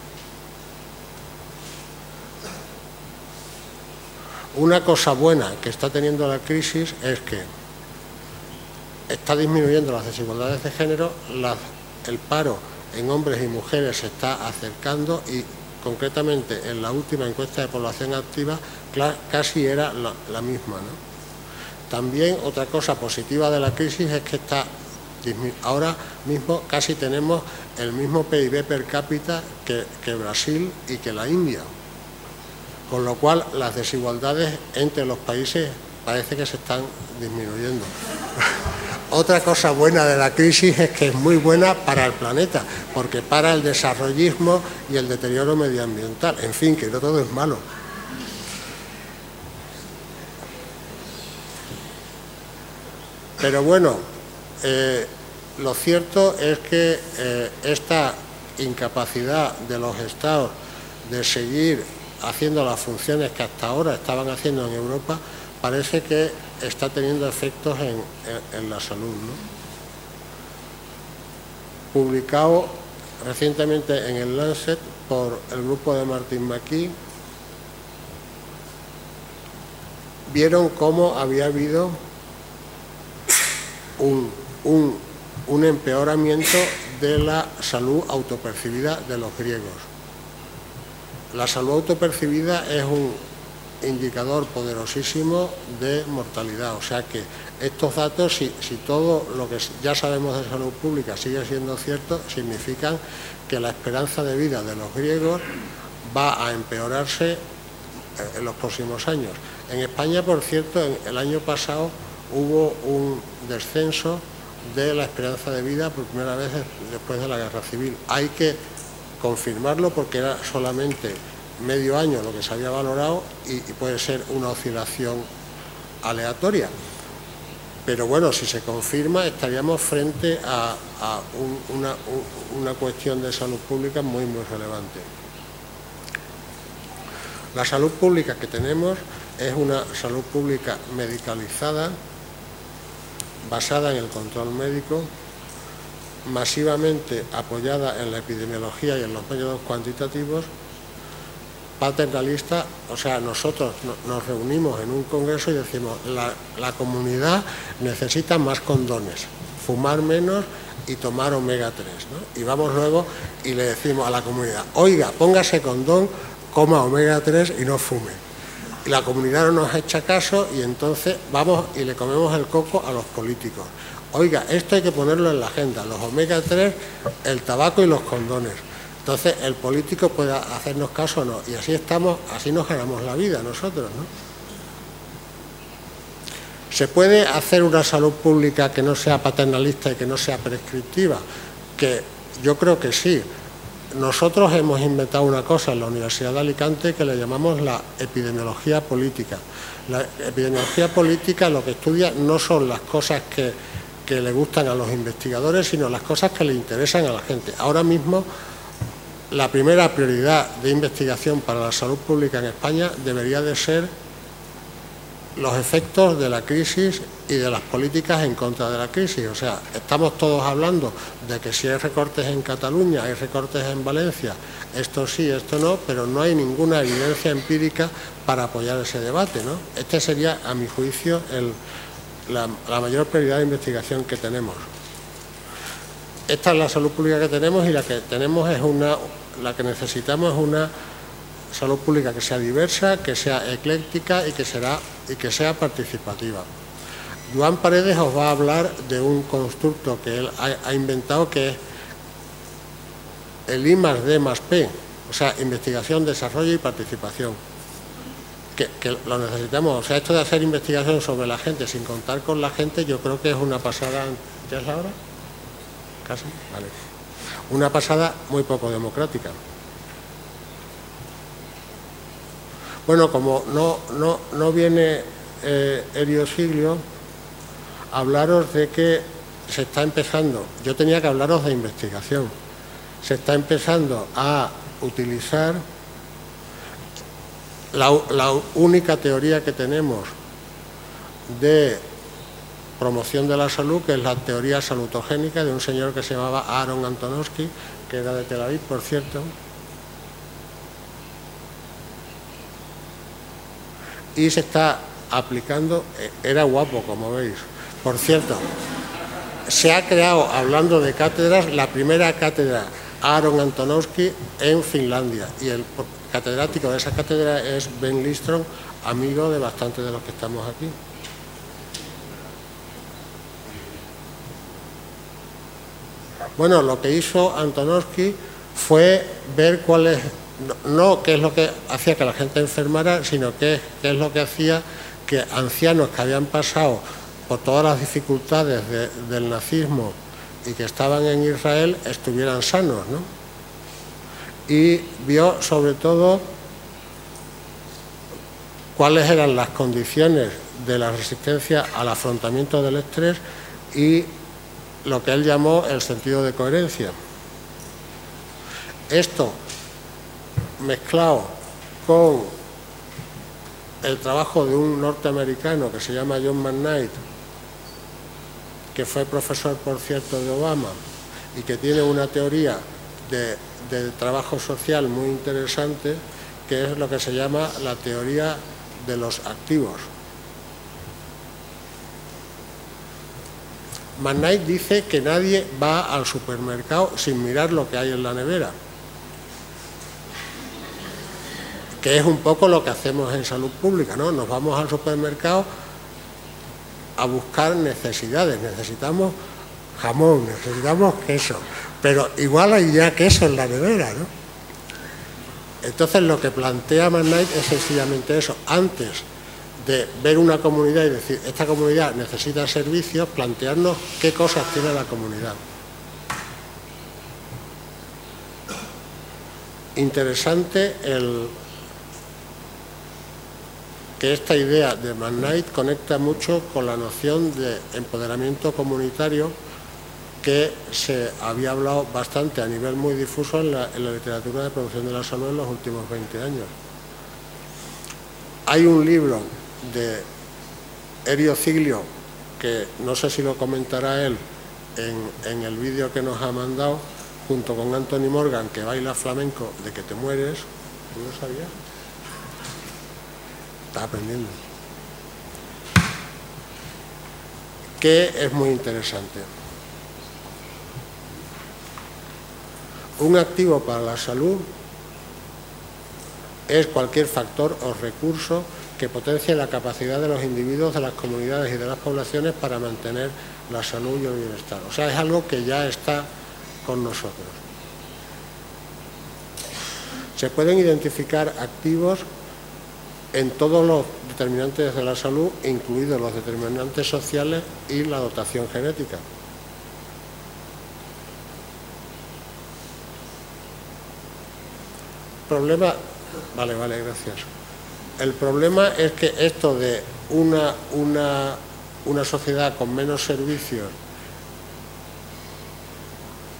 Una cosa buena que está teniendo la crisis es que está disminuyendo las desigualdades de género, la, el paro en hombres y mujeres se está acercando y concretamente en la última encuesta de población activa casi era la, la misma, ¿no? También otra cosa positiva de la crisis es que está ahora mismo casi tenemos el mismo P I B per cápita que, que Brasil y que la India, con lo cual las desigualdades entre los países parece que se están disminuyendo. Otra cosa buena de la crisis es que es muy buena para el planeta, porque para el desarrollismo y el deterioro medioambiental. En fin, que no todo es malo. Pero bueno, eh, lo cierto es que eh, esta incapacidad de los Estados de seguir haciendo las funciones que hasta ahora estaban haciendo en Europa parece que está teniendo efectos en, en, en la salud, ¿no? Publicado recientemente en el Lancet por el grupo de Martin McKee, vieron cómo había habido un, un, un empeoramiento de la salud autopercibida de los griegos. La salud autopercibida es un indicador poderosísimo de mortalidad, o sea que estos datos, si, si todo lo que ya sabemos de salud pública sigue siendo cierto, significan que la esperanza de vida de los griegos va a empeorarse en los próximos años. En España, por cierto, en el año pasado hubo un descenso de la esperanza de vida por primera vez después de la Guerra Civil. Hay que confirmarlo porque era solamente medio año lo que se había valorado y, y puede ser una oscilación aleatoria. Pero bueno, si se confirma estaríamos frente a, a un, una, un, una cuestión de salud pública muy, muy relevante. La salud pública que tenemos es una salud pública medicalizada, basada en el control médico, masivamente apoyada en la epidemiología y en los métodos cuantitativos, paternalista, o sea, nosotros nos reunimos en un congreso y decimos, la, la comunidad necesita más condones, fumar menos y tomar omega tres, ¿no? Y vamos luego y le decimos a la comunidad, oiga, póngase condón, coma omega tres y no fume. Y la comunidad no nos echa caso y entonces vamos y le comemos el coco a los políticos. Oiga, esto hay que ponerlo en la agenda, los omega tres, el tabaco y los condones. Entonces el político puede hacernos caso o no, y así estamos, así nos ganamos la vida nosotros, ¿no? ¿Se puede hacer una salud pública que no sea paternalista y que no sea prescriptiva? Que yo creo que sí. Nosotros hemos inventado una cosa en la Universidad de Alicante que le llamamos la epidemiología política. La epidemiología política lo que estudia no son las cosas que, que le gustan a los investigadores, sino las cosas que le interesan a la gente. Ahora mismo, la primera prioridad de investigación para la salud pública en España debería de ser los efectos de la crisis y de las políticas en contra de la crisis. O sea, estamos todos hablando de que si hay recortes en Cataluña, hay recortes en Valencia, esto sí, esto no, pero no hay ninguna evidencia empírica para apoyar ese debate, ¿no? Este sería, a mi juicio, el, la, la mayor prioridad de investigación que tenemos. Esta es la salud pública que tenemos y la que tenemos es una, la que necesitamos es una salud pública que sea diversa, que sea ecléctica y que, será, y que sea participativa. Joan Paredes os va a hablar de un constructo que él ha, ha inventado, que es el I más D más P, o sea, investigación, desarrollo y participación, que, que lo necesitamos. O sea, esto de hacer investigación sobre la gente sin contar con la gente, yo creo que es una pasada. ¿Ya es la hora? ¿Casi? Vale. Una pasada muy poco democrática. Bueno, como no, no, no viene eh, Elio Siglio, hablaros de que se está empezando, yo tenía que hablaros de investigación, se está empezando a utilizar la, la única teoría que tenemos de promoción de la salud, que es la teoría salutogénica de un señor que se llamaba Aaron Antonovsky, que era de Tel Aviv, por cierto. Y se está aplicando, era guapo, como veis. Por cierto, se ha creado, hablando de cátedras, la primera cátedra Aaron Antonovsky en Finlandia. Y el catedrático de esa cátedra es Ben Lindström, amigo de bastantes de los que estamos aquí. Bueno, lo que hizo Antonovsky fue ver cuál es, no, no qué es lo que hacía que la gente enfermara, sino qué, qué es lo que hacía que ancianos que habían pasado por todas las dificultades de, del nazismo y que estaban en Israel estuvieran sanos, ¿no? Y vio sobre todo cuáles eran las condiciones de la resistencia al afrontamiento del estrés y lo que él llamó el sentido de coherencia. Esto mezclado con el trabajo de un norteamericano que se llama John McKnight, que fue profesor, por cierto, de Obama y que tiene una teoría de, de trabajo social muy interesante, que es lo que se llama la teoría de los activos. McKnight dice que nadie va al supermercado sin mirar lo que hay en la nevera, que es un poco lo que hacemos en salud pública, ¿no? Nos vamos al supermercado a buscar necesidades, necesitamos jamón, necesitamos queso, pero igual hay ya queso en la nevera, ¿no? Entonces lo que plantea McKnight es sencillamente eso. Antes de ver una comunidad y decir, esta comunidad necesita servicios, plantearnos qué cosas tiene la comunidad. Interesante el, que esta idea de McKnight conecta mucho con la noción de empoderamiento comunitario que se había hablado bastante a nivel muy difuso en la, en la literatura de promoción de la salud en los últimos veinte años. Hay un libro de Elio Siglio, que no sé si lo comentará él en, en el vídeo que nos ha mandado, junto con Anthony Morgan, que baila flamenco de que te mueres. ¿Tú lo sabías? Estás aprendiendo. Que es muy interesante. Un activo para la salud es cualquier factor o recurso que potencie la capacidad de los individuos, de las comunidades y de las poblaciones para mantener la salud y el bienestar. O sea, es algo que ya está con nosotros. Se pueden identificar activos en todos los determinantes de la salud, incluidos los determinantes sociales y la dotación genética. Problema, vale, vale, gracias. El problema es que esto de una, una, una sociedad con menos servicios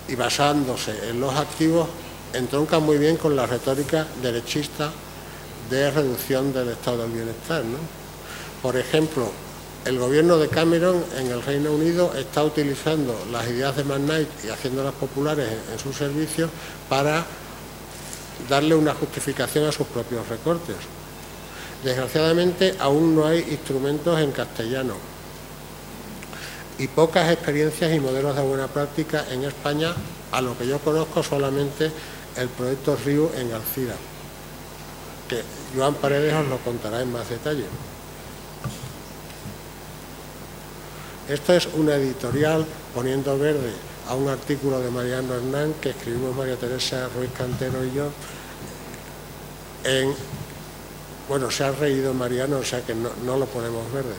y basándose en los activos, entronca muy bien con la retórica derechista de reducción del estado del bienestar, ¿no? Por ejemplo, el gobierno de Cameron en el Reino Unido está utilizando las ideas de McKnight y haciéndolas populares en, en sus servicios para darle una justificación a sus propios recortes. Desgraciadamente aún no hay instrumentos en castellano y pocas experiencias y modelos de buena práctica en España, a lo que yo conozco solamente el proyecto Riu en Alcira, que Joan Paredes os lo contará en más detalle. Esto es una editorial poniendo verde a un artículo de Mariano Hernán que escribimos María Teresa Ruiz Cantero y yo. En, bueno, se ha reído Mariano, o sea que no, no lo ponemos verde.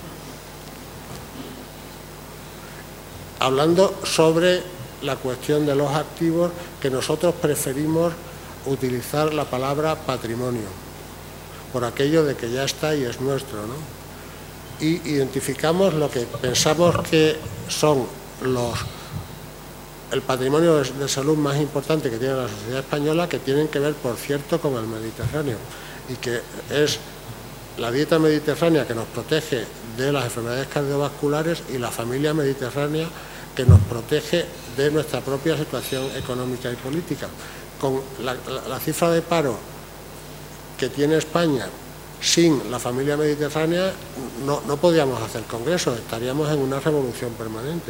Hablando sobre la cuestión de los activos, que nosotros preferimos utilizar la palabra patrimonio, por aquello de que ya está y es nuestro, ¿no? Y identificamos lo que pensamos que son los el patrimonio de, de salud más importante que tiene la sociedad española, que tienen que ver, por cierto, con el Mediterráneo, y que es la dieta mediterránea que nos protege de las enfermedades cardiovasculares y la familia mediterránea que nos protege de nuestra propia situación económica y política. Con la, la, la cifra de paro que tiene España sin la familia mediterránea, no, no podríamos hacer congresos, estaríamos en una revolución permanente.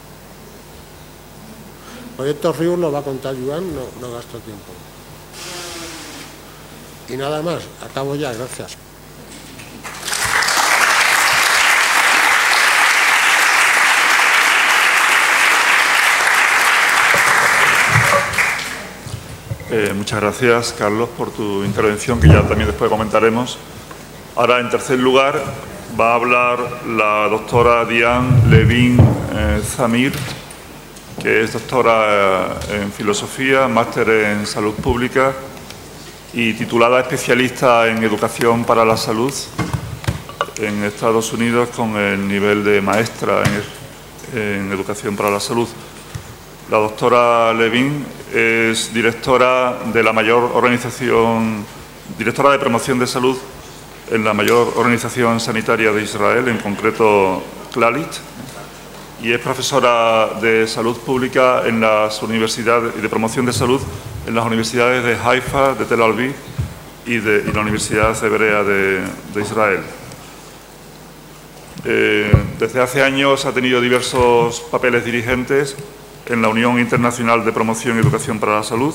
El proyecto Riu lo va a contar Joan, no, no gasto tiempo. Y nada más, acabo ya, gracias. Eh, muchas gracias, Carlos, por tu intervención, que ya también después comentaremos. Ahora, en tercer lugar, va a hablar la doctora Diane Levin eh, Zamir, que es doctora eh, en filosofía, máster en salud pública y titulada especialista en educación para la salud en Estados Unidos con el nivel de maestra en, en educación para la salud. La doctora Levin es directora de la mayor organización, directora de promoción de salud en la mayor organización sanitaria de Israel, en concreto Clalit, y es profesora de salud pública en las universidades y de promoción de salud en las universidades de Haifa, de Tel Aviv y de y la Universidad Hebrea de, de Israel. Eh, desde hace años ha tenido diversos papeles dirigentes en la Unión Internacional de Promoción y Educación para la Salud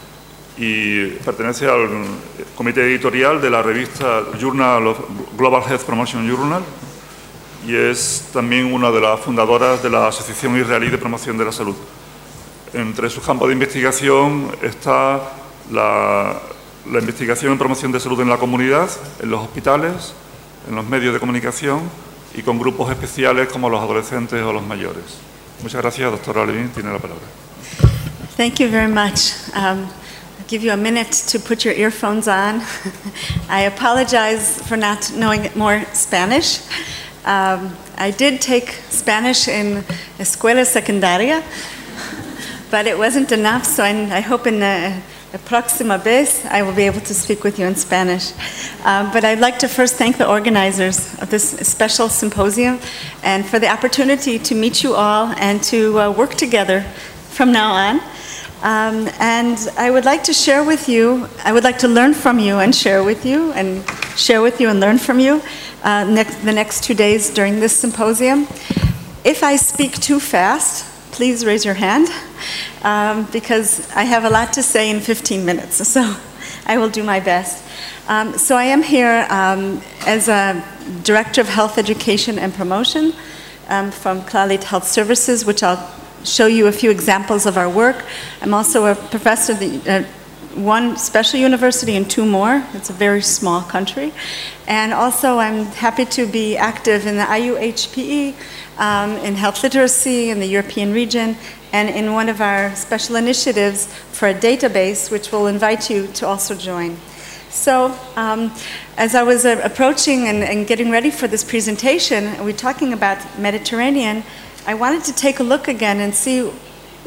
y pertenece al comité editorial de la revista Journal of Global Health Promotion Journal y es también una de las fundadoras de la Asociación Israelí de Promoción de la Salud. Entre sus campos de investigación está la, la investigación en promoción de salud en la comunidad, en los hospitales, en los medios de comunicación y con grupos especiales como los adolescentes o los mayores. Muchas gracias, doctora Levin. Tiene la palabra. Thank you very much. Um, I'll give you a minute to put your earphones on. I apologize for not knowing more Spanish. Um, I did take Spanish in Escuela Secundaria, but it wasn't enough, so I, I hope in the, the próxima vez I will be able to speak with you in Spanish. Um, but I'd like to first thank the organizers of this special symposium and for the opportunity to meet you all and to uh, work together from now on. Um, and I would like to share with you, I would like to learn from you and share with you and share with you and learn from you uh, next, the next two days during this symposium. If I speak too fast, please raise your hand, um, because I have a lot to say in fifteen minutes, so I will do my best. Um, so I am here um, as a Director of Health Education and Promotion um, from Clalit Health Services, which I'll show you a few examples of our work. I'm also a professor at the, uh, one special university and two more. It's a very small country. And also I'm happy to be active in the I U H P E, um, in health literacy in the European region, and in one of our special initiatives for a database, which we'll invite you to also join. So um, as I was uh, approaching and, and getting ready for this presentation, we're talking about Mediterranean, I wanted to take a look again and see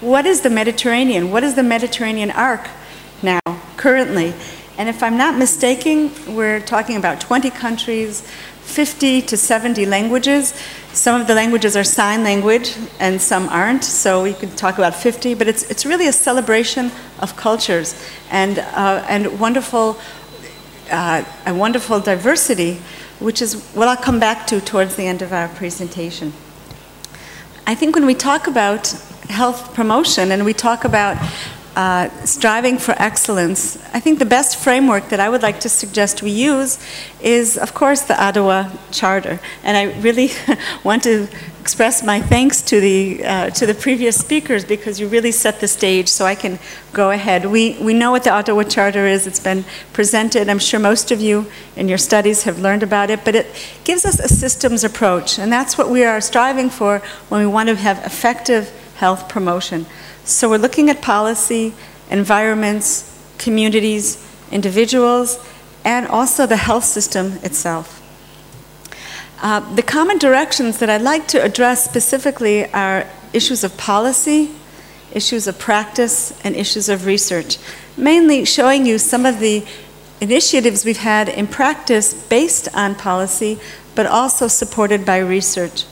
what is the Mediterranean? What is the Mediterranean arc now, currently? And if I'm not mistaken, we're talking about twenty countries, fifty to seventy languages. Some of the languages are sign language and some aren't, so we could talk about fifty, but it's, it's really a celebration of cultures and, uh, and wonderful, uh, a wonderful diversity, which is what I'll come back to towards the end of our presentation. I think when we talk about health promotion and we talk about uh, striving for excellence, I think the best framework that I would like to suggest we use is, of course, the Ottawa Charter. And I really want to express my thanks to the, uh, to the previous speakers, because you really set the stage, so I can go ahead. We, we know what the Ottawa Charter is. It's been presented. I'm sure most of you in your studies have learned about it, but it gives us a systems approach, and that's what we are striving for when we want to have effective health promotion. So we're looking at policy, environments, communities, individuals, and also the health system itself. Uh, the common directions that I'd like to address specifically are issues of policy, issues of practice, and issues of research, mainly showing you some of the initiatives we've had in practice based on policy, but also supported by research.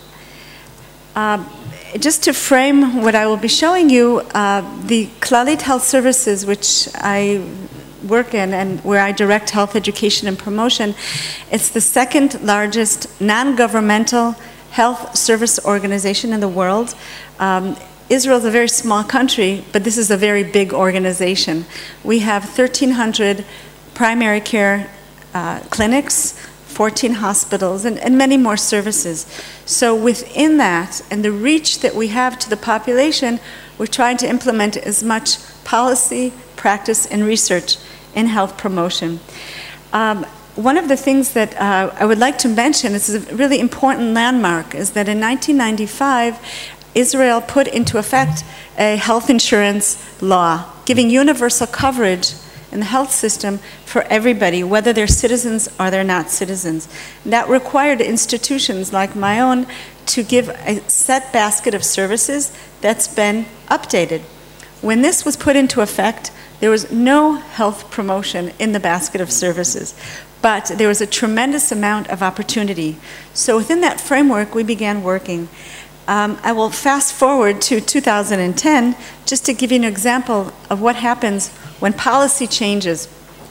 Uh, just to frame what I will be showing you, uh, the Clalit Health Services, which I work in and where I direct health education and promotion, it's the second largest non-governmental health service organization in the world. Um, Israel is a very small country, but this is a very big organization. We have thirteen hundred primary care uh, clinics, fourteen hospitals, and, and many more services. So within that, and the reach that we have to the population, we're trying to implement as much policy, practice, and research in health promotion. Um, one of the things that uh, I would like to mention, this is a really important landmark, is that in nineteen ninety-five, Israel put into effect a health insurance law, giving universal coverage in the health system for everybody, whether they're citizens or they're not citizens. That required institutions like my own to give a set basket of services that's been updated. When this was put into effect, there was no health promotion in the basket of services, but there was a tremendous amount of opportunity. So within that framework, we began working. Um, I will fast forward to two thousand ten, just to give you an example of what happens when policy changes.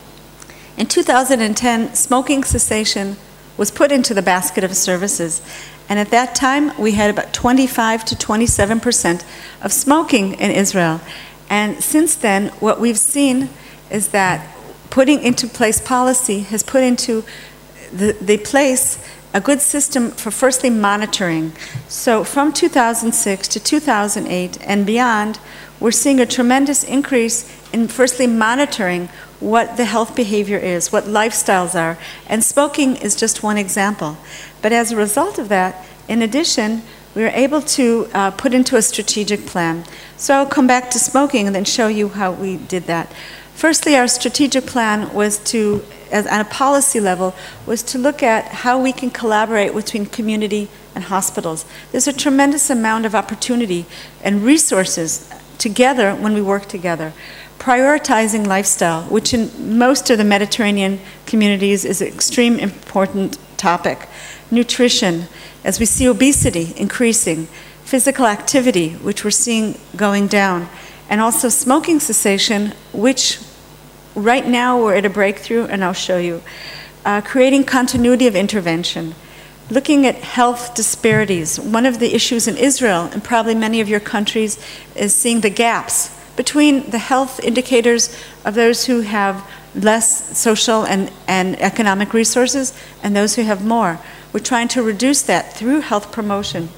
In two thousand ten, smoking cessation was put into the basket of services. And at that time, we had about twenty-five to twenty-seven percent of smoking in Israel. And since then, what we've seen is that putting into place policy has put into the, the place a good system for firstly monitoring. So from two thousand six to two thousand eight and beyond, we're seeing a tremendous increase in firstly monitoring what the health behavior is, what lifestyles are. And smoking is just one example. But as a result of that, in addition, we were able to uh, put into a strategic plan. So I'll come back to smoking and then show you how we did that. Firstly, our strategic plan was to, as on a policy level, was to look at how we can collaborate between community and hospitals. There's a tremendous amount of opportunity and resources together when we work together. Prioritizing lifestyle, which in most of the Mediterranean communities is an extreme important topic. Nutrition, as we see obesity increasing. Physical activity, which we're seeing going down. And also smoking cessation, which right now we're at a breakthrough, and I'll show you. Uh, creating continuity of intervention. Looking at health disparities. One of the issues in Israel, and probably many of your countries, is seeing the gaps between the health indicators of those who have less social and, and economic resources and those who have more. We're trying to reduce that through health promotion.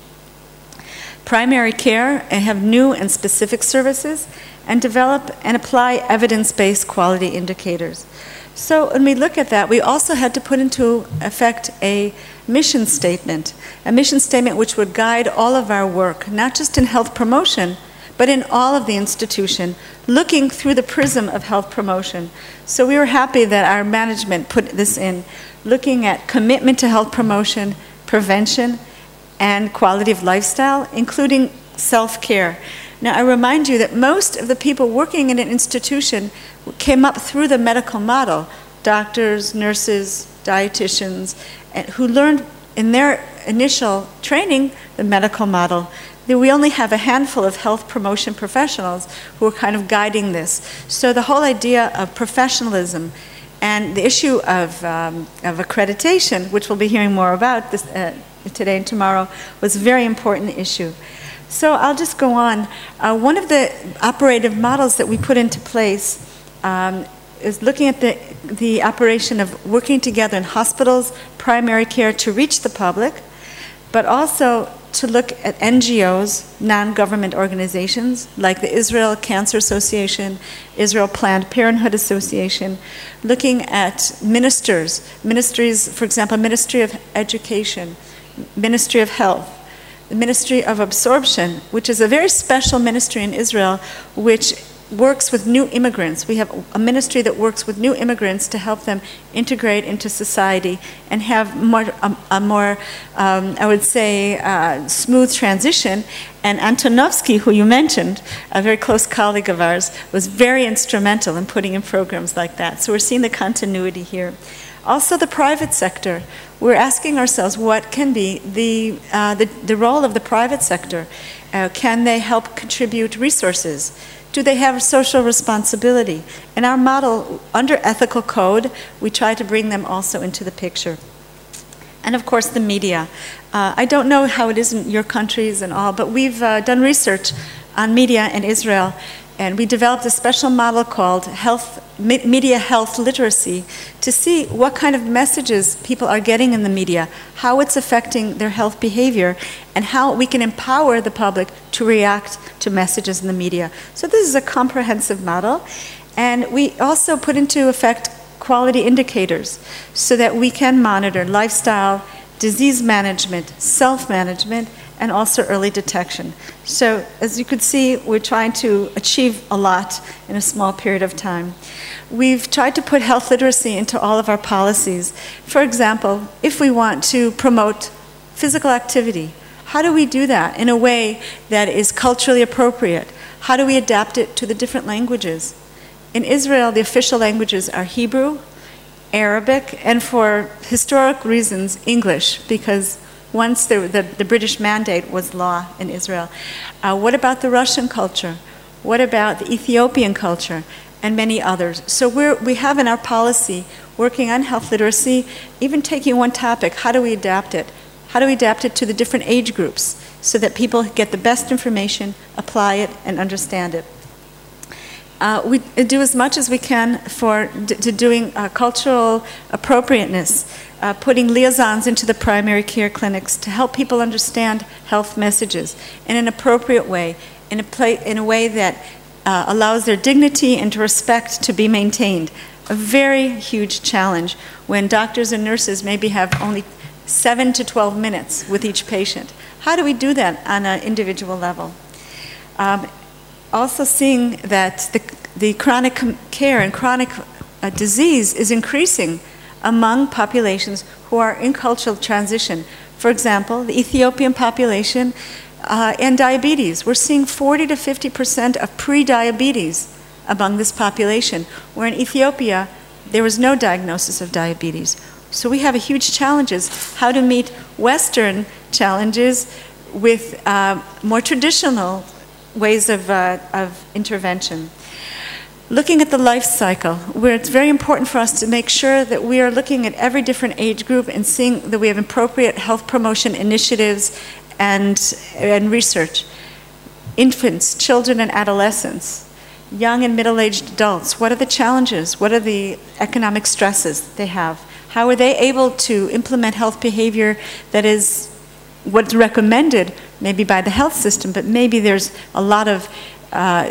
Primary care, and have new and specific services, and develop and apply evidence-based quality indicators. So when we look at that, we also had to put into effect a mission statement, a mission statement which would guide all of our work, not just in health promotion, but in all of the institution, looking through the prism of health promotion. So we were happy that our management put this in, looking at commitment to health promotion, prevention, and quality of lifestyle, including self-care. Now, I remind you that most of the people working in an institution came up through the medical model, doctors, nurses, dietitians, and who learned in their initial training the medical model. We only have a handful of health promotion professionals who are kind of guiding this. So the whole idea of professionalism and the issue of, um, of accreditation, which we'll be hearing more about this, uh, today and tomorrow, was a very important issue. So I'll just go on. Uh, one of the operative models that we put into place um, is looking at the, the operation of working together in hospitals, primary care to reach the public, but also to look at N G Os, non-government organizations, like the Israel Cancer Association, Israel Planned Parenthood Association, looking at ministers, ministries, for example, Ministry of Education, Ministry of Health, the Ministry of Absorption, which is a very special ministry in Israel, which works with new immigrants. We have a ministry that works with new immigrants to help them integrate into society and have more, a, a more, um, I would say, uh, smooth transition. And Antonovsky, who you mentioned, a very close colleague of ours, was very instrumental in putting in programs like that. So we're seeing the continuity here. Also the private sector. We're asking ourselves what can be the, uh, the, the role of the private sector. Uh, can they help contribute resources? Do they have social responsibility? In our model, under ethical code, we try to bring them also into the picture. And of course, the media. Uh, I don't know how it is in your countries and all, but we've uh, done research on media in Israel, and we developed a special model called health, media health literacy to see what kind of messages people are getting in the media, how it's affecting their health behavior, and how we can empower the public to react to messages in the media. So this is a comprehensive model. And we also put into effect quality indicators so that we can monitor lifestyle, disease management, self-management, and also early detection. So as you could see, we're trying to achieve a lot in a small period of time. We've tried to put health literacy into all of our policies. For example, if we want to promote physical activity, how do we do that in a way that is culturally appropriate? How do we adapt it to the different languages? In Israel, the official languages are Hebrew, Arabic, and for historic reasons, English, because once the, the, the British mandate was law in Israel. Uh, what about the Russian culture? What about the Ethiopian culture? And many others. So we're, we have in our policy, working on health literacy, even taking one topic, how do we adapt it? How do we adapt it to the different age groups so that people get the best information, apply it, and understand it? Uh, we do as much as we can for d to doing uh, cultural appropriateness, uh, putting liaisons into the primary care clinics to help people understand health messages in an appropriate way, in a, play, in a way that uh, allows their dignity and respect to be maintained. A very huge challenge when doctors and nurses maybe have only seven to twelve minutes with each patient. How do we do that on an individual level? Um, Also seeing that the, the chronic care and chronic uh, disease is increasing among populations who are in cultural transition. For example, the Ethiopian population uh, and diabetes. We're seeing forty to fifty percent of pre-diabetes among this population, where in Ethiopia there was no diagnosis of diabetes. So we have a huge challenges how to meet Western challenges with uh, more traditional ways of, uh, of intervention. Looking at the life cycle, where it's very important for us to make sure that we are looking at every different age group and seeing that we have appropriate health promotion initiatives and, and research. Infants, children, and adolescents, young and middle-aged adults, what are the challenges? What are the economic stresses they have? How are they able to implement health behavior that is what's recommended maybe by the health system, but maybe there's a lot of uh,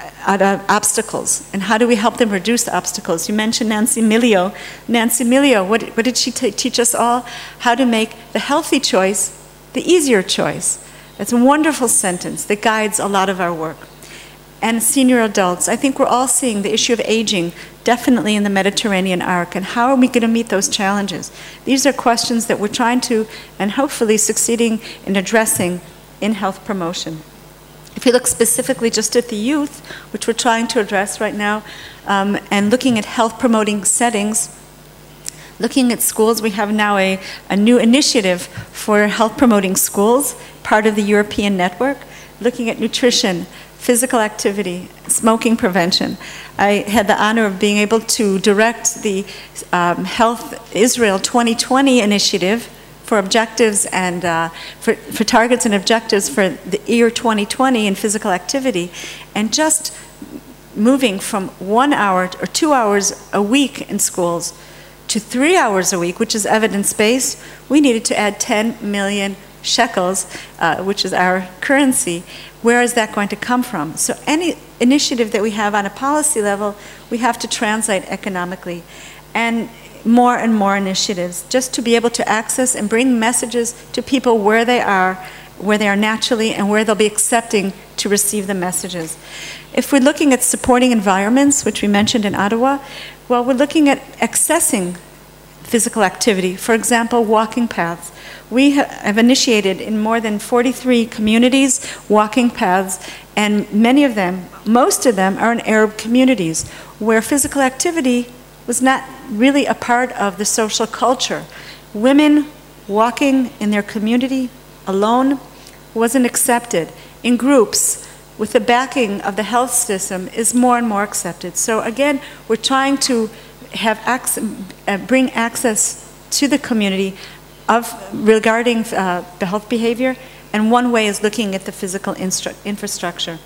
obstacles. And how do we help them reduce the obstacles? You mentioned Nancy Milio. Nancy Milio, what, what did she teach us all? How to make the healthy choice the easier choice. That's a wonderful sentence that guides a lot of our work. And senior adults, I think we're all seeing the issue of aging definitely in the Mediterranean arc, and how are we going to meet those challenges? These are questions that we're trying to, and hopefully succeeding in addressing in health promotion. If we look specifically just at the youth, which we're trying to address right now, um, and looking at health-promoting settings, looking at schools, we have now a, a new initiative for health-promoting schools, part of the European network, looking at nutrition, physical activity, smoking prevention. I had the honor of being able to direct the um, Health Israel twenty twenty initiative for objectives and uh, for, for targets and objectives for the year twenty twenty in physical activity. And just moving from one hour or two hours a week in schools to three hours a week, which is evidence-based, we needed to add ten million shekels, uh, which is our currency. Where is that going to come from? So any initiative that we have on a policy level, we have to translate economically. And more and more initiatives, just to be able to access and bring messages to people where they are, where they are naturally, and where they'll be accepting to receive the messages. If we're looking at supporting environments, which we mentioned in Ottawa, well, we're looking at accessing physical activity. For example, walking paths. We have initiated in more than forty-three communities walking paths, and many of them, most of them, are in Arab communities where physical activity was not really a part of the social culture. Women walking in their community alone wasn't accepted. In groups, with the backing of the health system, is more and more accepted. So again, we're trying to have access, uh, bring access to the community of regarding uh, the health behavior, and one way is looking at the physical infrastructure.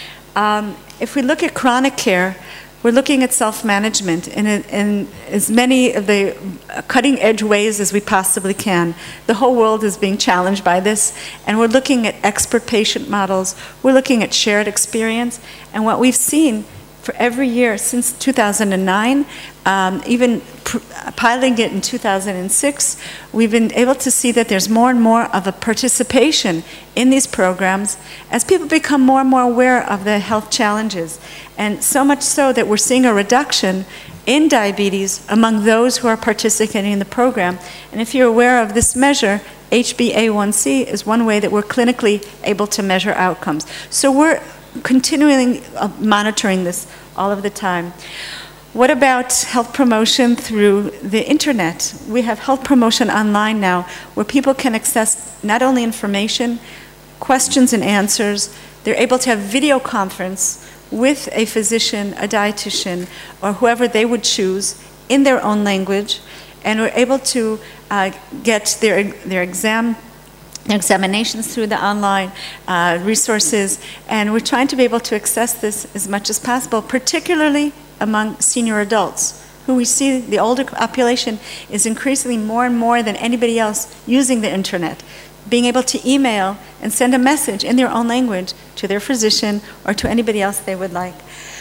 Um, if we look at chronic care, we're looking at self-management in, in as many of the cutting-edge ways as we possibly can. The whole world is being challenged by this, and we're looking at expert patient models. We're looking at shared experience, and what we've seen for every year since two thousand nine, um, even pr piloting it in two thousand six, we've been able to see that there's more and more of a participation in these programs as people become more and more aware of the health challenges. And so much so that we're seeing a reduction in diabetes among those who are participating in the program. And if you're aware of this measure, H b A one C is one way that we're clinically able to measure outcomes. So we're continually uh, monitoring this all of the time. What about health promotion through the internet? We have health promotion online now where people can access not only information, questions and answers. They're able to have video conference with a physician, a dietitian, or whoever they would choose in their own language, and we're able to uh, get their, their exam examinations through the online uh, resources, and we're trying to be able to access this as much as possible, particularly among senior adults, who we see the older population is increasingly more and more than anybody else using the internet, being able to email and send a message in their own language to their physician or to anybody else they would like.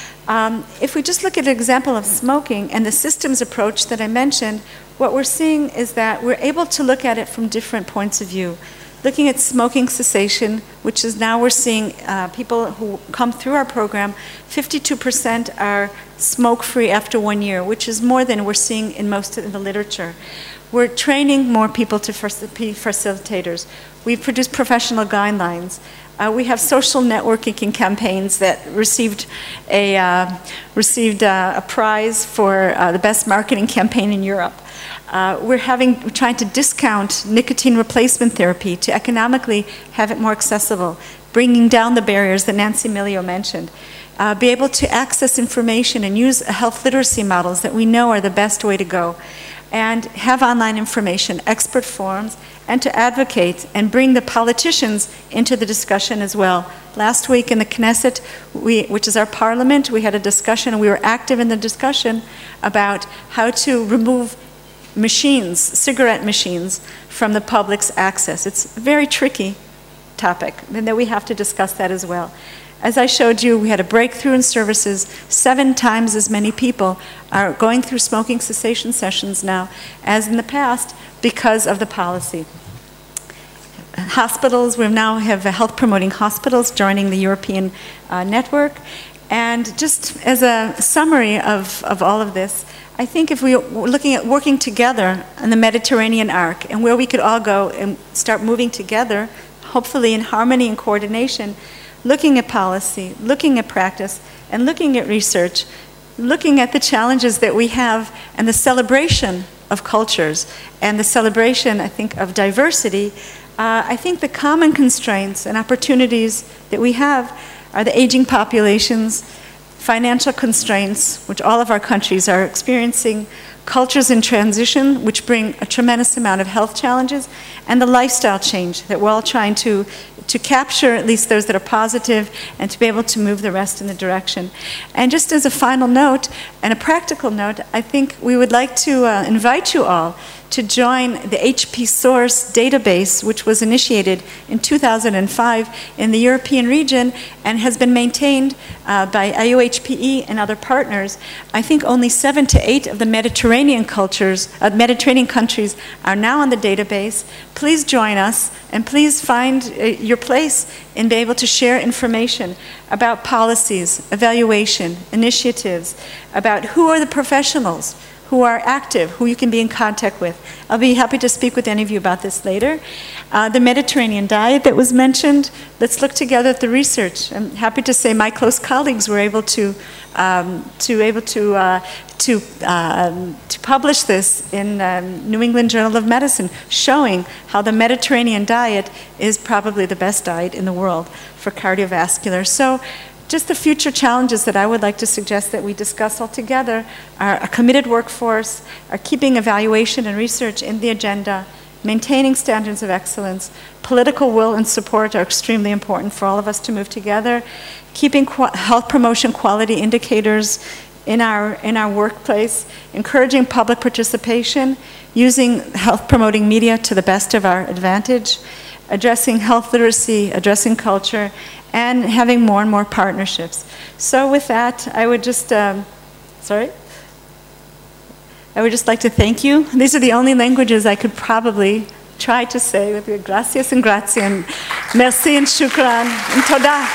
Um, if we just look at an example of smoking and the systems approach that I mentioned, what we're seeing is that we're able to look at it from different points of view. Looking at smoking cessation, which is now we're seeing uh, people who come through our program, fifty-two percent are smoke-free after one year, which is more than we're seeing in most of the literature. We're training more people to be facilitators. We've produced professional guidelines. Uh, we have social networking campaigns that received a, uh, received, uh, a prize for uh, the best marketing campaign in Europe. Uh, we're having, we're trying to discount nicotine replacement therapy to economically have it more accessible, bringing down the barriers that Nancy Milio mentioned. Uh, be able to access information and use health literacy models that we know are the best way to go. And have online information, expert forums, and to advocate and bring the politicians into the discussion as well. Last week in the Knesset, we, which is our parliament, we had a discussion, and we were active in the discussion about how to remove machines, cigarette machines, from the public's access. It's a very tricky topic, and that we have to discuss that as well. As I showed you, we had a breakthrough in services. Seven times as many people are going through smoking cessation sessions now as in the past because of the policy. Hospitals, we now have health promoting hospitals joining the European uh, network. And just as a summary of, of all of this, I think if we were looking at working together on the Mediterranean arc and where we could all go and start moving together, hopefully in harmony and coordination, looking at policy, looking at practice, and looking at research, looking at the challenges that we have and the celebration of cultures and the celebration, I think, of diversity, uh, I think the common constraints and opportunities that we have are the aging populations, financial constraints, which all of our countries are experiencing, cultures in transition, which bring a tremendous amount of health challenges, and the lifestyle change that we're all trying to, to capture, at least those that are positive, and to be able to move the rest in the direction. And just as a final note, and a practical note, I think we would like to uh, invite you all to join the H P Source database, which was initiated in two thousand five in the European region and has been maintained uh, by I O H P E and other partners. I think only seven to eight of the Mediterranean cultures, uh, Mediterranean countries are now on the database. Please join us and please find uh, your place and be able to share information about policies, evaluation, initiatives, about who are the professionals who are active, who you can be in contact with. I'll be happy to speak with any of you about this later. Uh, the Mediterranean diet that was mentioned, let's look together at the research. I'm happy to say my close colleagues were able to, um, to, able to, uh, to, um, to publish this in um, New England Journal of Medicine, showing how the Mediterranean diet is probably the best diet in the world for cardiovascular. So, just the future challenges that I would like to suggest that we discuss all together are a committed workforce, are keeping evaluation and research in the agenda, maintaining standards of excellence, political will and support are extremely important for all of us to move together, keeping health promotion quality indicators in our, in our workplace, encouraging public participation, using health promoting media to the best of our advantage, addressing health literacy, addressing culture, and having more and more partnerships. So with that, I would just, um, sorry? I would just like to thank you. These are the only languages I could probably try to say. Gracias and grazie, and merci and shukran, and toda.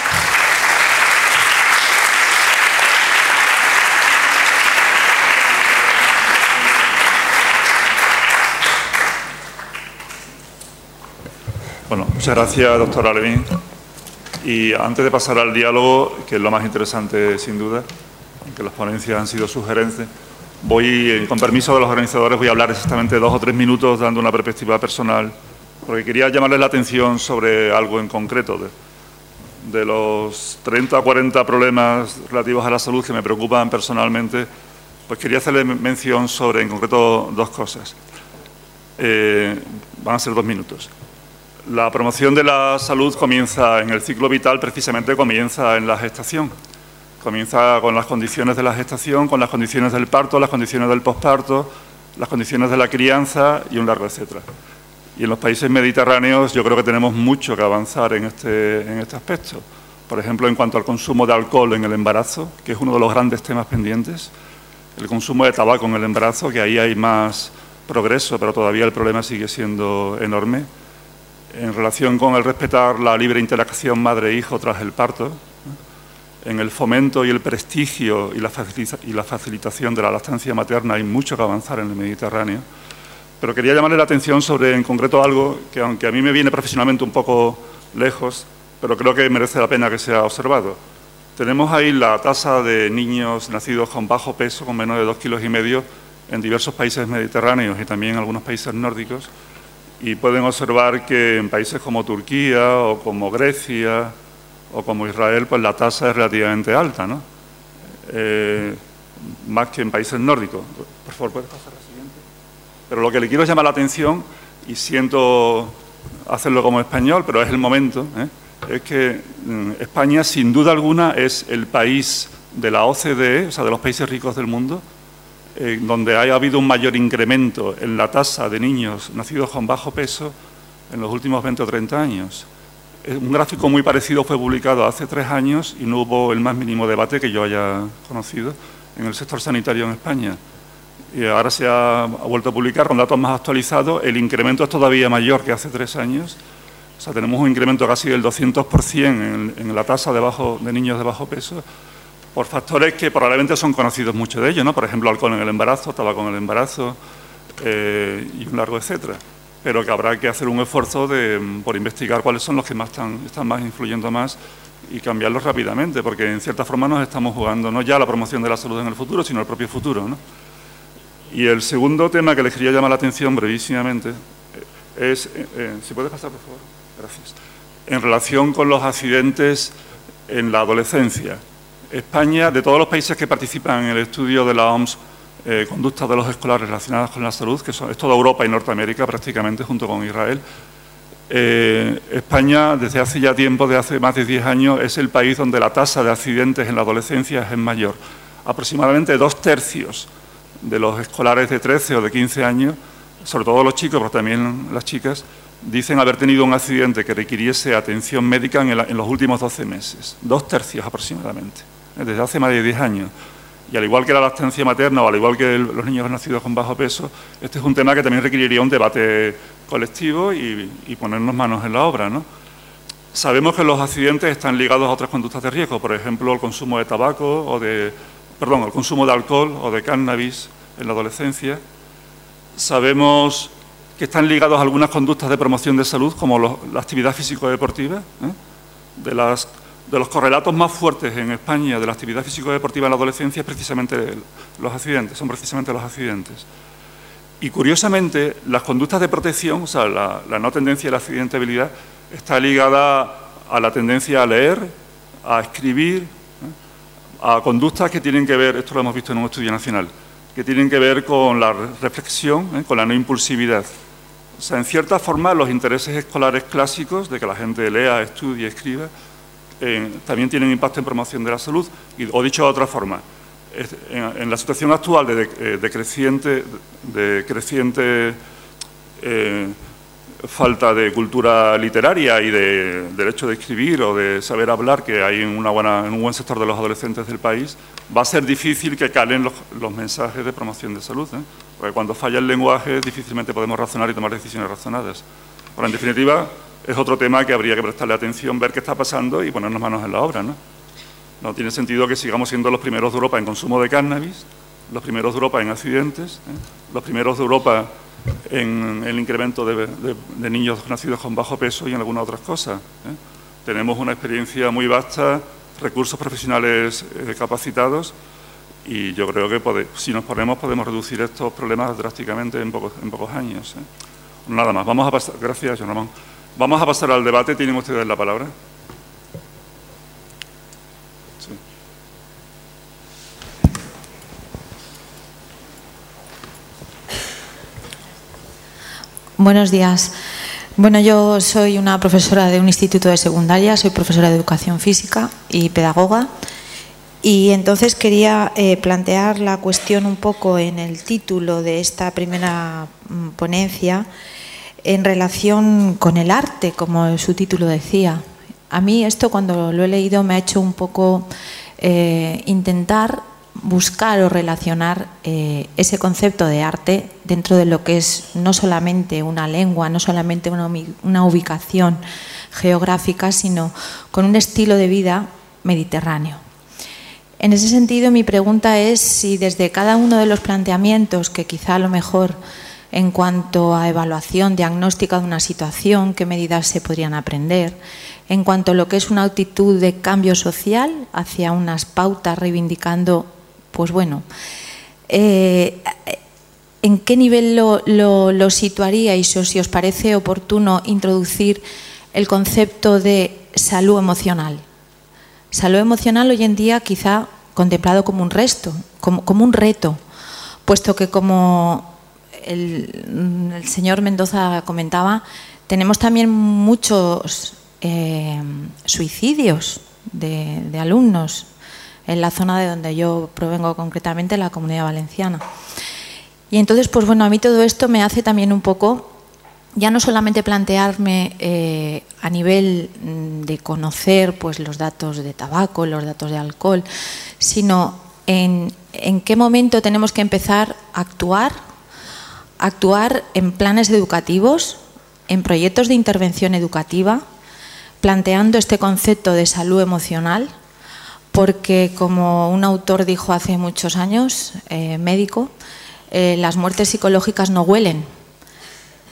Bueno, muchas gracias, doctora Levin. Y antes de pasar al diálogo, que es lo más interesante sin duda, aunque las ponencias han sido sugerentes, voy, con permiso de los organizadores, voy a hablar exactamente dos o tres minutos dando una perspectiva personal, porque quería llamarles la atención sobre algo en concreto. De, de los treinta o cuarenta problemas relativos a la salud que me preocupan personalmente, pues quería hacerles mención sobre, en concreto, dos cosas. Eh, van a ser dos minutos. La promoción de la salud comienza en el ciclo vital, precisamente comienza en la gestación. Comienza con las condiciones de la gestación, con las condiciones del parto, las condiciones del posparto, las condiciones de la crianza y un largo etcétera. Y en los países mediterráneos yo creo que tenemos mucho que avanzar en este, en este aspecto. Por ejemplo, en cuanto al consumo de alcohol en el embarazo, que es uno de los grandes temas pendientes. El consumo de tabaco en el embarazo, que ahí hay más progreso, pero todavía el problema sigue siendo enorme. En relación con el respetar la libre interacción madre-hijo tras el parto, en el fomento y el prestigio y la, facilita y la facilitación de la lactancia materna hay mucho que avanzar en el Mediterráneo. Pero quería llamarle la atención sobre, en concreto, algo que, aunque a mí me viene profesionalmente un poco lejos, pero creo que merece la pena que sea observado. Tenemos ahí la tasa de niños nacidos con bajo peso, con menos de dos kilos y medio, en diversos países mediterráneos y también en algunos países nórdicos. Y pueden observar que en países como Turquía o como Grecia o como Israel, pues la tasa es relativamente alta, ¿no? Eh, más que en países nórdicos. Por favor, ¿puedes pasar a la siguiente? Pero lo que le quiero llamar la atención, y siento hacerlo como español, pero es el momento, ¿eh? es que mm, España, sin duda alguna, es el país de la O C D E, o sea, de los países ricos del mundo, Eh, donde haya habido un mayor incremento en la tasa de niños nacidos con bajo peso en los últimos veinte o treinta años. Eh, un gráfico muy parecido fue publicado hace tres años y no hubo el más mínimo debate que yo haya conocido en el sector sanitario en España. Y ahora se ha, ha vuelto a publicar con datos más actualizados. El incremento es todavía mayor que hace tres años. O sea, tenemos un incremento casi del doscientos por cien en, en la tasa de, bajo, de niños de bajo peso, por factores que probablemente son conocidos muchos de ellos, ¿no? Por ejemplo, alcohol en el embarazo, tabaco en el embarazo eh, y un largo etcétera. pero que habrá que hacer un esfuerzo de, por investigar cuáles son los que más están, están más influyendo más y cambiarlos rápidamente, porque en cierta forma nos estamos jugando no ya la promoción de la salud en el futuro, sino el propio futuro, ¿no? Y el segundo tema que les quería llamar la atención brevísimamente es, eh, eh, si puedes pasar, por favor, gracias, en relación con los accidentes en la adolescencia. España, de todos los países que participan en el estudio de la O M S, eh, conductas de los escolares relacionadas con la salud, que son, es toda Europa y Norteamérica prácticamente, junto con Israel, eh, España, desde hace ya tiempo, de hace más de diez años, es el país donde la tasa de accidentes en la adolescencia es mayor. Aproximadamente dos tercios de los escolares de trece o de quince años, sobre todo los chicos, pero también las chicas, dicen haber tenido un accidente que requiriese atención médica en, el, en los últimos doce meses. Dos tercios aproximadamente, desde hace más de diez años. Y al igual que la lactancia materna o al igual que el, los niños nacidos con bajo peso, este es un tema que también requeriría un debate colectivo y, y ponernos manos en la obra, ¿no? Sabemos que los accidentes están ligados a otras conductas de riesgo, por ejemplo, el consumo de tabaco o de, perdón, el consumo de alcohol o de cannabis en la adolescencia. Sabemos que están ligados a algunas conductas de promoción de salud, como los, la actividad físico-deportiva. ¿eh? De, las, de los correlatos más fuertes en España de la actividad físico-deportiva en la adolescencia es precisamente los accidentes, son precisamente los accidentes. Y curiosamente, las conductas de protección, o sea, la, la no tendencia a la accidentabilidad, está ligada a la tendencia a leer, a escribir, ¿eh? a conductas que tienen que ver, esto lo hemos visto en un estudio nacional, que tienen que ver con la reflexión, ¿eh? con la no impulsividad. O sea, en cierta forma, los intereses escolares clásicos de que la gente lea, estudie, escriba, eh, también tienen impacto en promoción de la salud. Y, o dicho de otra forma, en, en la situación actual de, de, de creciente, de creciente eh, falta de cultura literaria y de derecho de escribir o de saber hablar que hay en, una buena, en un buen sector de los adolescentes del país, va a ser difícil que calen los, los mensajes de promoción de salud, ¿eh? Porque cuando falla el lenguaje difícilmente podemos razonar y tomar decisiones razonadas. Pero en definitiva es otro tema que habría que prestarle atención, ver qué está pasando y ponernos manos en la obra, ¿no? No tiene sentido que sigamos siendo los primeros de Europa en consumo de cannabis, los primeros de Europa en accidentes, ¿eh? los primeros de Europa en el incremento de, de, de niños nacidos con bajo peso y en algunas otras cosas. ¿eh? Tenemos una experiencia muy vasta, recursos profesionales eh, capacitados y yo creo que pode, si nos ponemos podemos reducir estos problemas drásticamente en pocos, en pocos años. ¿eh? Nada más. Vamos a pasar, gracias, John Ramón. Vamos a pasar al debate. ¿Tienen ustedes la palabra? Sí. Buenos días. Bueno, yo soy una profesora de un instituto de secundaria, soy profesora de educación física y pedagoga. Y entonces quería eh, plantear la cuestión un poco en el título de esta primera mm, ponencia en relación con el arte, como su título decía. A mí esto cuando lo he leído me ha hecho un poco eh, intentar buscar o relacionar eh, ese concepto de arte dentro de lo que es no solamente una lengua, no solamente una, una ubicación geográfica, sino con un estilo de vida mediterráneo. En ese sentido, mi pregunta es si desde cada uno de los planteamientos, que quizá a lo mejor en cuanto a evaluación diagnóstica de una situación, qué medidas se podrían aprender, en cuanto a lo que es una actitud de cambio social hacia unas pautas reivindicando, pues bueno, eh, ¿en qué nivel lo, lo, lo situaríais o si os parece oportuno introducir el concepto de salud emocional? Salud emocional hoy en día quizá contemplado como un resto, como, como un reto, puesto que como el, el señor Mendoza comentaba, tenemos también muchos eh, suicidios de, de alumnos en la zona de donde yo provengo concretamente, la Comunidad Valenciana. Y entonces, pues bueno, a mí todo esto me hace también un poco ya no solamente plantearme eh, a nivel de conocer pues, los datos de tabaco, los datos de alcohol, sino en, en qué momento tenemos que empezar a actuar, actuar en planes educativos, en proyectos de intervención educativa, planteando este concepto de salud emocional, porque como un autor dijo hace muchos años, eh, médico, eh, las muertes psicológicas no huelen.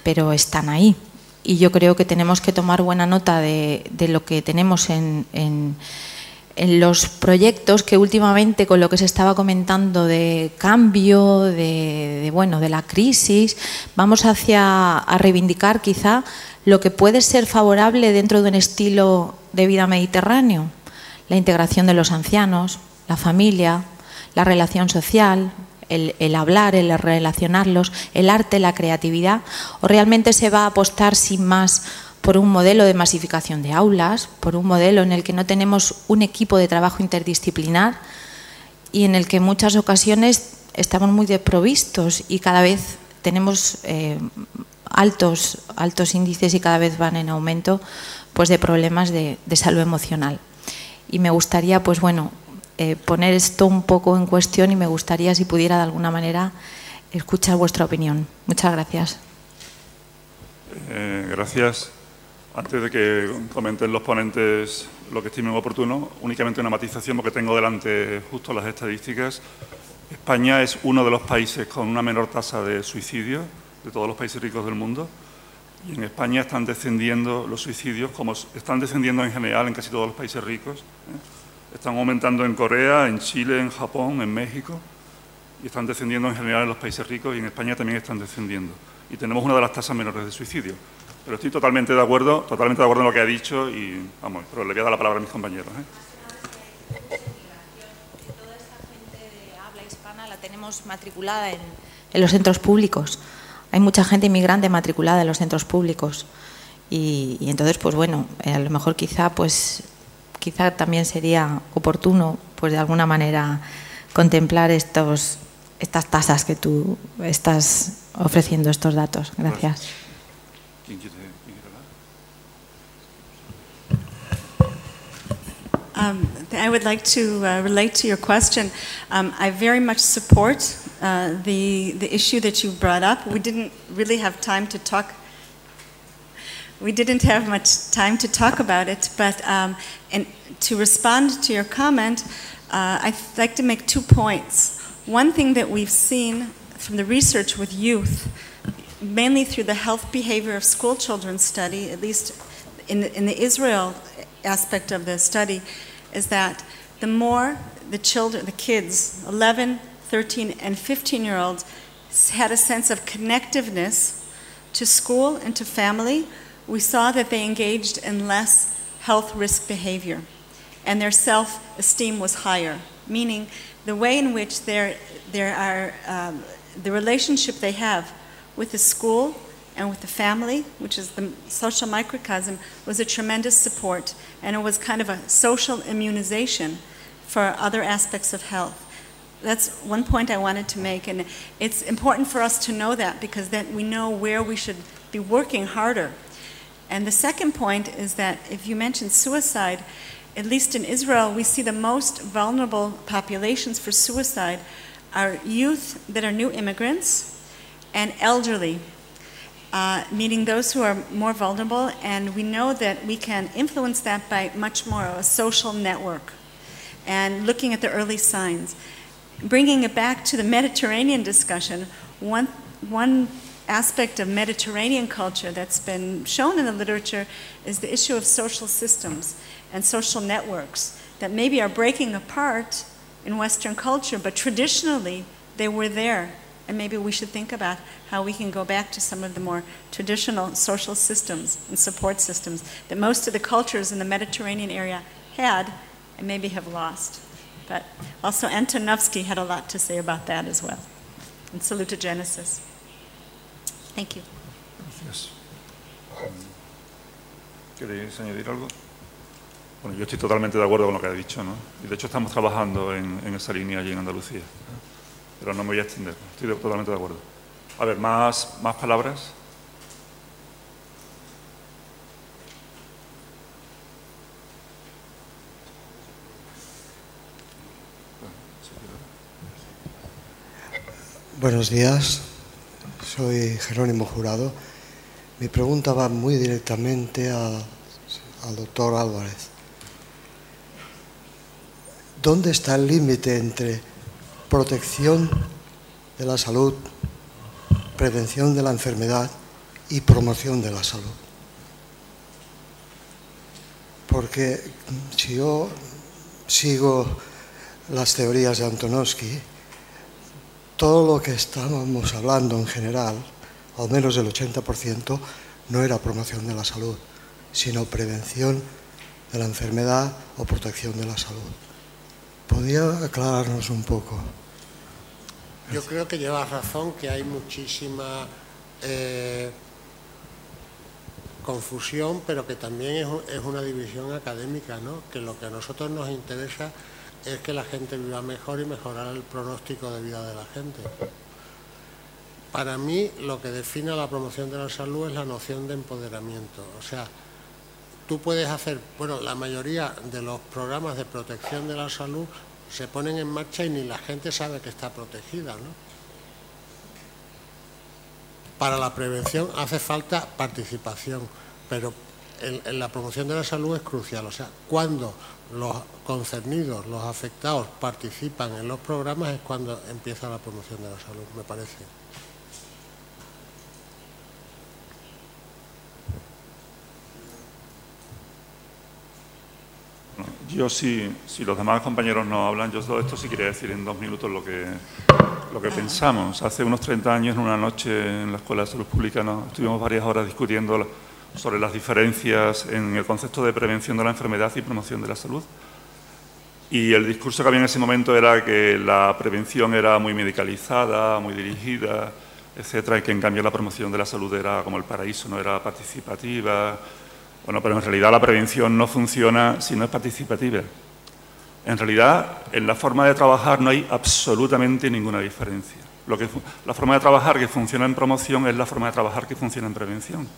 pero están ahí. Y yo creo que tenemos que tomar buena nota de, de lo que tenemos en, en, en los proyectos que últimamente, con lo que se estaba comentando de cambio, de, de, bueno, de la crisis, vamos hacia a reivindicar quizá lo que puede ser favorable dentro de un estilo de vida mediterráneo. La integración de los ancianos, la familia, la relación social, El, el hablar, el relacionarlos, el arte, la creatividad, o realmente se va a apostar sin más por un modelo de masificación de aulas, por un modelo en el que no tenemos un equipo de trabajo interdisciplinar y en el que en muchas ocasiones estamos muy desprovistos y cada vez tenemos eh, altos, altos índices y cada vez van en aumento pues, de problemas de, de salud emocional. Y me gustaría, pues bueno, Eh, poner esto un poco en cuestión y me gustaría, si pudiera, de alguna manera, escuchar vuestra opinión. Muchas gracias. Eh, gracias. Antes de que comenten los ponentes lo que estimen oportuno, únicamente una matización porque tengo delante justo las estadísticas. España es uno de los países con una menor tasa de suicidio de todos los países ricos del mundo y en España están descendiendo los suicidios, como están descendiendo en general en casi todos los países ricos, ¿eh? Están aumentando en Corea, en Chile, en Japón, en México y están descendiendo en general en los países ricos y en España también están descendiendo. Y tenemos una de las tasas menores de suicidio. Pero estoy totalmente de acuerdo, totalmente de acuerdo en lo que ha dicho y, vamos, pero le voy a dar la palabra a mis compañeros, ¿eh? Toda esta gente de habla hispana la tenemos matriculada en, en los centros públicos. Hay mucha gente inmigrante matriculada en los centros públicos y, y entonces, pues bueno, eh, a lo mejor quizá, pues... quizá también sería oportuno, pues de alguna manera, contemplar estos, estas tasas que tú estás ofreciendo, estos datos. Gracias. Um, I would like to uh, relate to your question. Um, I very much support uh, the, the issue that you brought up. We didn't really have time to talk We didn't have much time to talk about it, but um, and to respond to your comment, uh, I'd like to make two points. One thing that we've seen from the research with youth, mainly through the health behavior of school children study, at least in the, in the Israel aspect of the study, is that the more the children, the kids, eleven, thirteen, and fifteen-year-olds had a sense of connectiveness to school and to family, we saw that they engaged in less health risk behavior and their self-esteem was higher, meaning the way in which there, there are, um, the relationship they have with the school and with the family, which is the social microcosm, was a tremendous support, and it was kind of a social immunization for other aspects of health. That's one point I wanted to make, and it's important for us to know that because then we know where we should be working harder. And the second point is that if you mentioned suicide, at least in Israel, we see the most vulnerable populations for suicide are youth that are new immigrants and elderly, uh, meaning those who are more vulnerable, and we know that we can influence that by much more of a social network and looking at the early signs. Bringing it back to the Mediterranean discussion, one, one aspect of Mediterranean culture that's been shown in the literature is the issue of social systems and social networks that maybe are breaking apart in Western culture, but traditionally they were there. And maybe we should think about how we can go back to some of the more traditional social systems and support systems that most of the cultures in the Mediterranean area had and maybe have lost. But also Antonovsky had a lot to say about that as well. And salutogenesis. Thank you. Gracias. ¿Queréis añadir algo? Bueno, yo estoy totalmente de acuerdo con lo que ha dicho, ¿no? Y de hecho estamos trabajando en, en esa línea allí en Andalucía. Pero no me voy a extender, estoy de, totalmente de acuerdo. A ver, ¿más, más palabras? Buenos días, soy Jerónimo Jurado. Mi pregunta va muy directamente a, al doctor Álvarez. ¿Dónde está el límite entre protección de la salud, prevención de la enfermedad y promoción de la salud. Porque si yo sigo las teorías de Antonovsky, todo lo que estábamos hablando en general, al menos el ochenta por ciento, no era promoción de la salud, sino prevención de la enfermedad o protección de la salud. ¿Podría aclararnos un poco? Yo creo que llevas razón, que hay muchísima eh, confusión, pero que también es, es una división académica, ¿no? Que lo que a nosotros nos interesa es que la gente viva mejor y mejorar el pronóstico de vida de la gente. Para mí, lo que define la promoción de la salud es la noción de empoderamiento. O sea, tú puedes hacer, bueno, la mayoría de los programas de protección de la salud se ponen en marcha y ni la gente sabe que está protegida, ¿no? Para la prevención hace falta participación, pero en, en la promoción de la salud es crucial. O sea, cuando los concernidos, los afectados participan en los programas es cuando empieza la promoción de la salud, me parece. Yo, si, si los demás compañeros no hablan, yo todo esto sí quería decir en dos minutos lo que, lo que pensamos. Hace unos treinta años, en una noche en la Escuela de Salud Pública, ¿no?, estuvimos varias horas discutiendo sobre las diferencias en el concepto de prevención de la enfermedad y promoción de la salud. Y el discurso que había en ese momento era que la prevención era muy medicalizada, muy dirigida, etcétera, y que en cambio la promoción de la salud era como el paraíso, no era participativa. Bueno, pero en realidad la prevención no funciona si no es participativa. En realidad, en la forma de trabajar no hay absolutamente ninguna diferencia. Lo que, la forma de trabajar que funciona en promoción es la forma de trabajar que funciona en prevención.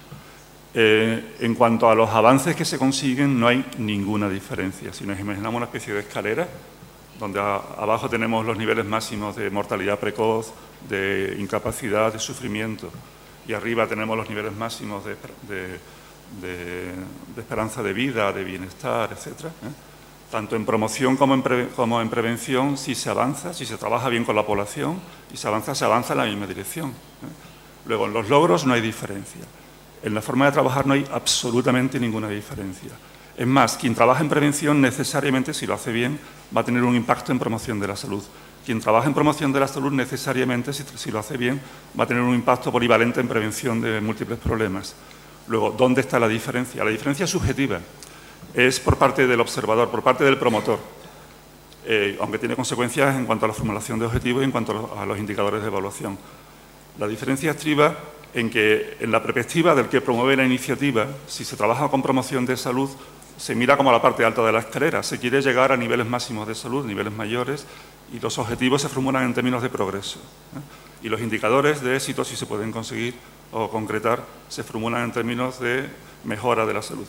Eh, en cuanto a los avances que se consiguen, no hay ninguna diferencia. Si nos imaginamos una especie de escalera, donde a, abajo tenemos los niveles máximos de mortalidad precoz, de incapacidad, de sufrimiento, y arriba tenemos los niveles máximos de... de De, de esperanza de vida, de bienestar, etcétera. ¿eh? Tanto en promoción como en, pre, como en prevención, si se avanza, si se trabaja bien con la población y se avanza, se avanza en la misma dirección. ¿eh? Luego, en los logros no hay diferencia. En la forma de trabajar no hay absolutamente ninguna diferencia. Es más, quien trabaja en prevención necesariamente, si lo hace bien, va a tener un impacto en promoción de la salud. Quien trabaja en promoción de la salud necesariamente, si, si lo hace bien, va a tener un impacto polivalente en prevención de múltiples problemas. Luego, ¿dónde está la diferencia? La diferencia es subjetiva, es por parte del observador, por parte del promotor, eh, aunque tiene consecuencias en cuanto a la formulación de objetivos y en cuanto a los indicadores de evaluación. La diferencia estriba en que, en la perspectiva del que promueve la iniciativa, si se trabaja con promoción de salud, se mira como la parte alta de la escalera, se quiere llegar a niveles máximos de salud, niveles mayores, y los objetivos se formulan en términos de progreso, ¿eh? Y los indicadores de éxito, si se pueden conseguir o concretar, se formulan en términos de mejora de la salud.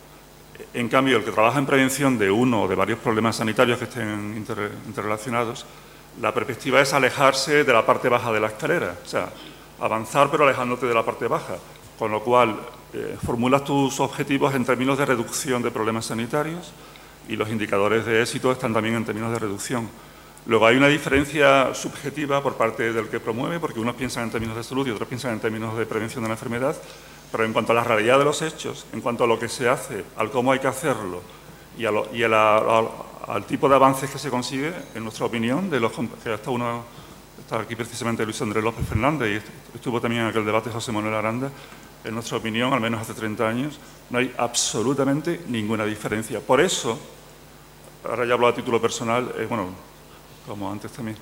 En cambio, el que trabaja en prevención de uno o de varios problemas sanitarios que estén inter, interrelacionados, la perspectiva es alejarse de la parte baja de la escalera, o sea, avanzar pero alejándote de la parte baja, con lo cual eh, formulas tus objetivos en términos de reducción de problemas sanitarios y los indicadores de éxito están también en términos de reducción. Luego hay una diferencia subjetiva por parte del que promueve, porque unos piensan en términos de salud y otros piensan en términos de prevención de la enfermedad, pero en cuanto a la realidad de los hechos, en cuanto a lo que se hace, al cómo hay que hacerlo y, a lo, y a la, a, al tipo de avances que se consigue, en nuestra opinión, de los que hasta uno está aquí precisamente Luis Andrés López Fernández y estuvo también en aquel debate José Manuel Aranda, en nuestra opinión, al menos hace treinta años, no hay absolutamente ninguna diferencia. Por eso, ahora ya hablo a título personal, eh, bueno, como antes también.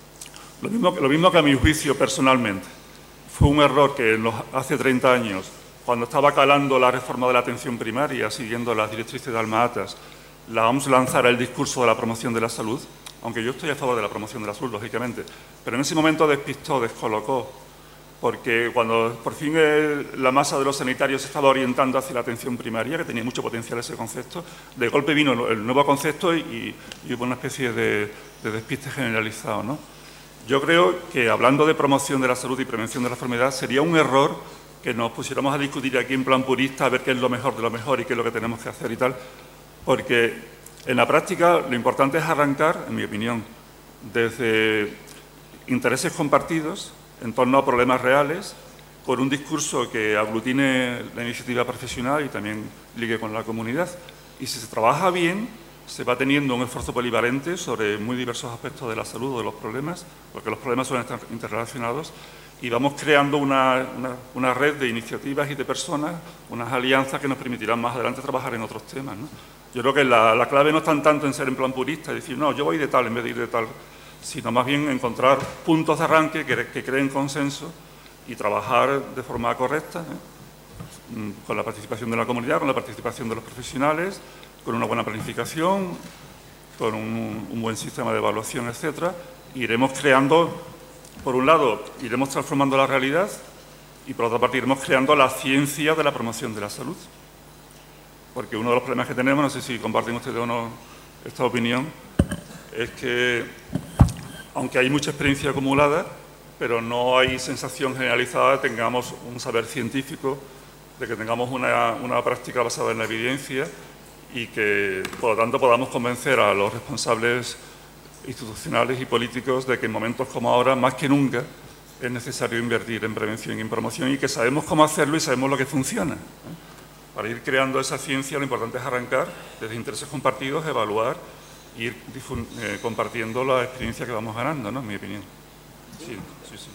Lo mismo, lo mismo que a mi juicio personalmente. Fue un error que los, hace treinta años, cuando estaba calando la reforma de la atención primaria, siguiendo las directrices de Alma Atas, la O M S lanzara el discurso de la promoción de la salud, aunque yo estoy a favor de la promoción de la salud, lógicamente, pero en ese momento despistó, descolocó, porque cuando por fin el, la masa de los sanitarios se estaba orientando hacia la atención primaria, que tenía mucho potencial ese concepto, de golpe vino el nuevo concepto y, y hubo una especie de, de despiste generalizado, ¿no? Yo creo que hablando de promoción de la salud y prevención de la enfermedad sería un error que nos pusiéramos a discutir aquí en plan purista a ver qué es lo mejor de lo mejor y qué es lo que tenemos que hacer y tal, porque en la práctica lo importante es arrancar, en mi opinión, desde intereses compartidos en torno a problemas reales con un discurso que aglutine la iniciativa profesional y también ligue con la comunidad. Y si se trabaja bien, se va teniendo un esfuerzo polivalente sobre muy diversos aspectos de la salud o de los problemas, porque los problemas suelen estar interrelacionados, y vamos creando una, una, una red de iniciativas y de personas, unas alianzas que nos permitirán más adelante trabajar en otros temas, ¿no? Yo creo que la, la clave no está tanto en ser en plan purista y decir, no, yo voy de tal en vez de ir de tal, sino más bien encontrar puntos de arranque que, que creen consenso y trabajar de forma correcta, ¿eh? Con la participación de la comunidad, con la participación de los profesionales, con una buena planificación, con un, un buen sistema de evaluación, etcétera. Iremos creando, por un lado, iremos transformando la realidad y por otra parte iremos creando la ciencia de la promoción de la salud. Porque uno de los problemas que tenemos, no sé si comparten ustedes o no esta opinión, es que aunque hay mucha experiencia acumulada, pero no hay sensación generalizada de que tengamos un saber científico, de que tengamos una, una práctica basada en la evidencia y que, por lo tanto, podamos convencer a los responsables institucionales y políticos de que en momentos como ahora, más que nunca, es necesario invertir en prevención y en promoción y que sabemos cómo hacerlo y sabemos lo que funciona, ¿eh? Para ir creando esa ciencia, lo importante es arrancar desde intereses compartidos, evaluar e ir eh, compartiendo la experiencia que vamos ganando, ¿no? En mi opinión. Sí, sí, sí.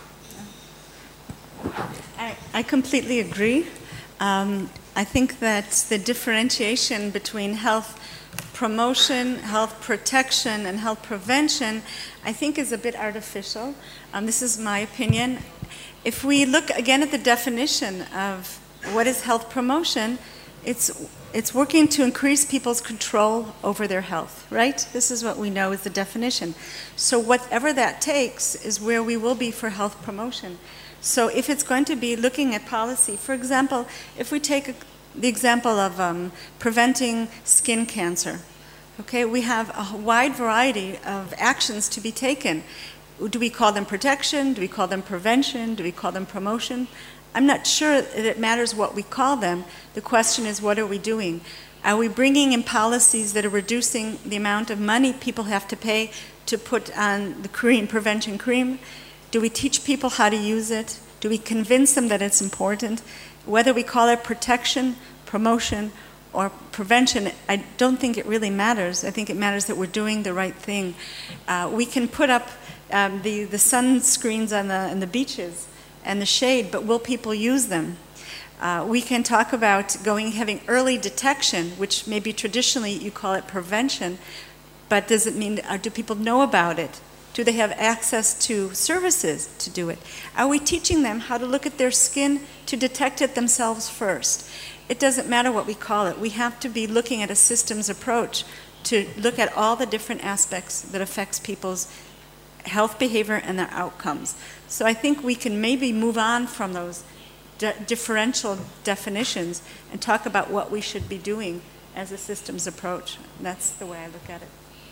I, I completely agree. Um, I think that the differentiation between health promotion, health protection, and health prevention, I think is a bit artificial. Um, this is my opinion. If we look again at the definition of what is health promotion, it's, it's working to increase people's control over their health, right? This is what we know is the definition. So whatever that takes is where we will be for health promotion. So if it's going to be looking at policy, for example, if we take a, the example of um, preventing skin cancer, okay, we have a wide variety of actions to be taken. Do we call them protection? Do we call them prevention? Do we call them promotion? I'm not sure that it matters what we call them. The question is, what are we doing? Are we bringing in policies that are reducing the amount of money people have to pay to put on the cream, prevention cream? Do we teach people how to use it? Do we convince them that it's important? Whether we call it protection, promotion, or prevention, I don't think it really matters. I think it matters that we're doing the right thing. Uh, we can put up um, the, the sunscreens on the, on the beaches and the shade, but will people use them? Uh, we can talk about going having early detection, which maybe traditionally you call it prevention, but does it mean, uh, do people know about it? Do they have access to services to do it? Are we teaching them how to look at their skin to detect it themselves first? It doesn't matter what we call it. We have to be looking at a systems approach to look at all the different aspects that affects people's health behavior and their outcomes. So I think we can maybe move on from those di differential definitions and talk about what we should be doing as a systems approach. That's the way I look at it.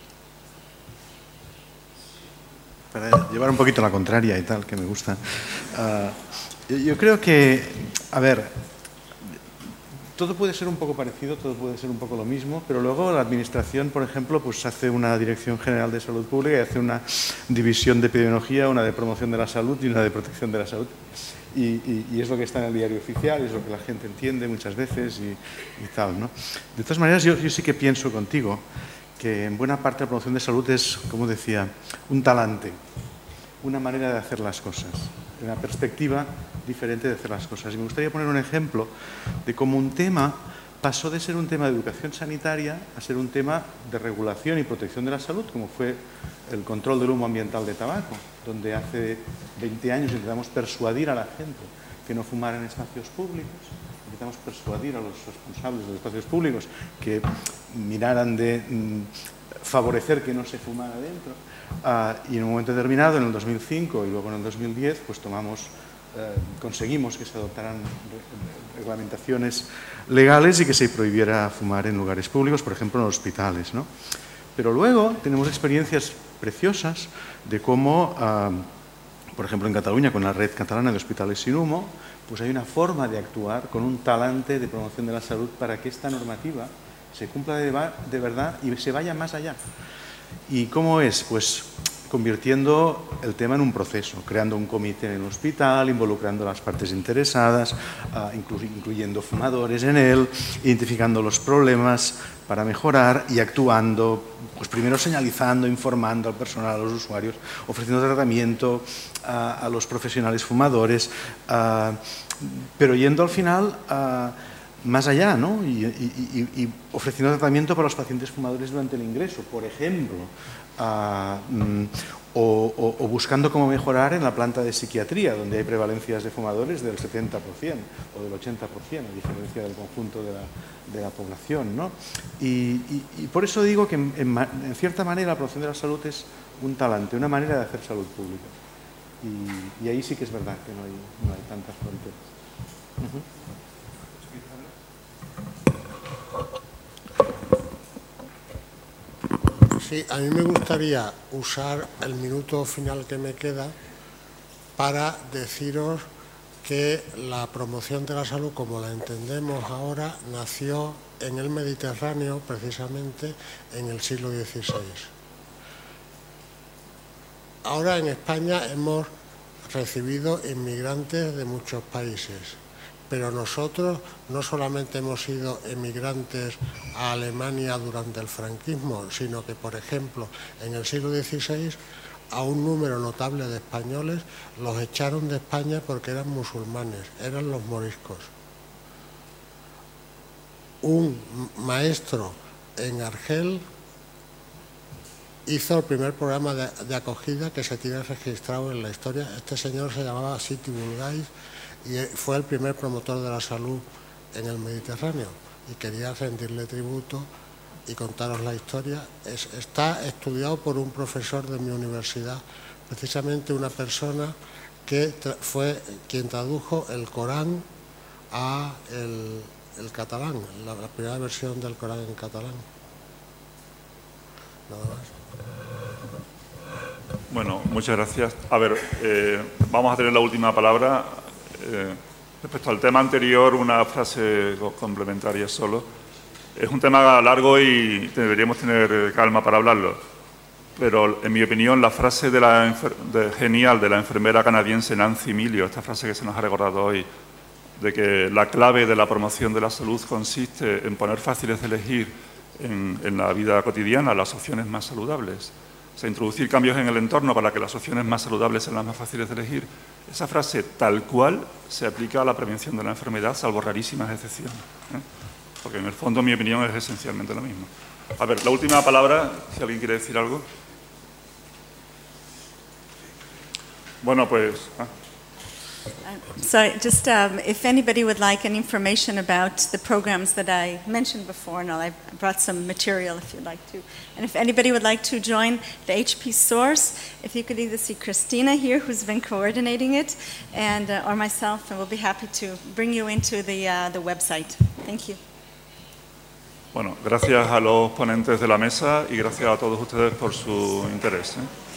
Para llevar un poquito la contraria y tal, que me gusta. Uh, yo, yo creo que, a ver, todo puede ser un poco parecido, todo puede ser un poco lo mismo, pero luego la Administración, por ejemplo, pues hace una Dirección General de Salud Pública y hace una división de epidemiología, una de promoción de la salud y una de protección de la salud. Y, y, y es lo que está en el diario oficial, es lo que la gente entiende muchas veces y, y tal, ¿no? De todas maneras, yo, yo sí que pienso contigo que en buena parte la promoción de salud es, como decía, un talante, una manera de hacer las cosas, una perspectiva diferente de hacer las cosas. Y me gustaría poner un ejemplo de cómo un tema pasó de ser un tema de educación sanitaria a ser un tema de regulación y protección de la salud, como fue el control del humo ambiental de tabaco, donde hace veinte años intentamos persuadir a la gente que no fumara en espacios públicos, intentamos persuadir a los responsables de los espacios públicos que miraran de mm, favorecer que no se fumara dentro. Uh, y en un momento determinado, en el dos mil cinco y luego en el dos mil diez, pues tomamos, uh, conseguimos que se adoptaran re reglamentaciones legales y que se prohibiera fumar en lugares públicos, por ejemplo en los hospitales, ¿no? Pero luego tenemos experiencias preciosas de cómo, uh, por ejemplo en Cataluña, con la Red Catalana de Hospitales Sin Humo, pues hay una forma de actuar con un talante de promoción de la salud para que esta normativa se cumpla de, de verdad y se vaya más allá. ¿Y cómo es? Pues convirtiendo el tema en un proceso, creando un comité en el hospital, involucrando a las partes interesadas, uh, inclu incluyendo fumadores en él, identificando los problemas para mejorar y actuando, pues primero señalizando, informando al personal, a los usuarios, ofreciendo tratamiento uh, a los profesionales fumadores, uh, pero yendo al final a uh, más allá, ¿no? y, y, y ofreciendo tratamiento para los pacientes fumadores durante el ingreso, por ejemplo, uh, mm, o, o, o buscando cómo mejorar en la planta de psiquiatría, donde hay prevalencias de fumadores del setenta por ciento o del ochenta por ciento, a diferencia del conjunto de la, de la población, ¿no? Y, y, y por eso digo que, en, en, en cierta manera, la promoción de la salud es un talante, una manera de hacer salud pública. Y, y ahí sí que es verdad que no hay, no hay tantas fronteras. Uh-huh. Sí, a mí me gustaría usar el minuto final que me queda para deciros que la promoción de la salud, como la entendemos ahora, nació en el Mediterráneo, precisamente en el siglo dieciséis. Ahora en España hemos recibido inmigrantes de muchos países, pero nosotros no solamente hemos sido emigrantes a Alemania durante el franquismo, sino que, por ejemplo, en el siglo dieciséis a un número notable de españoles los echaron de España porque eran musulmanes, eran los moriscos. Un maestro en Argel hizo el primer programa de, de acogida que se tiene registrado en la historia. Este señor se llamaba Siti Bulgais y fue el primer promotor de la salud en el Mediterráneo, y quería rendirle tributo y contaros la historia. Es, está estudiado por un profesor de mi universidad, precisamente una persona que fue quien tradujo el Corán a el, el catalán, la, la primera versión del Corán en catalán. Nada más. Bueno, muchas gracias. A ver, eh, vamos a tener la última palabra. Eh, respecto al tema anterior, una frase complementaria solo. Es un tema largo y deberíamos tener calma para hablarlo, pero en mi opinión la frase de la de, genial de la enfermera canadiense Nancy Milio, esta frase que se nos ha recordado hoy, de que la clave de la promoción de la salud consiste en poner fáciles de elegir en, en la vida cotidiana las opciones más saludables. O sea, introducir cambios en el entorno para que las opciones más saludables sean las más fáciles de elegir. Esa frase tal cual se aplica a la prevención de la enfermedad, salvo rarísimas excepciones, ¿eh? Porque en el fondo, en mi opinión, es esencialmente lo mismo. A ver, la última palabra, si alguien quiere decir algo. Bueno, pues... Ah. So just um, if anybody would like any information about the programs that I mentioned before, and all, I brought some material if you'd like to. And if anybody would like to join the H P Source, if you could either see Christina here, who's been coordinating it, and uh, or myself, and we'll be happy to bring you into the, uh, the website. Thank you. Bueno, gracias a los ponentes de la mesa y gracias a todos ustedes por su interés, ¿eh?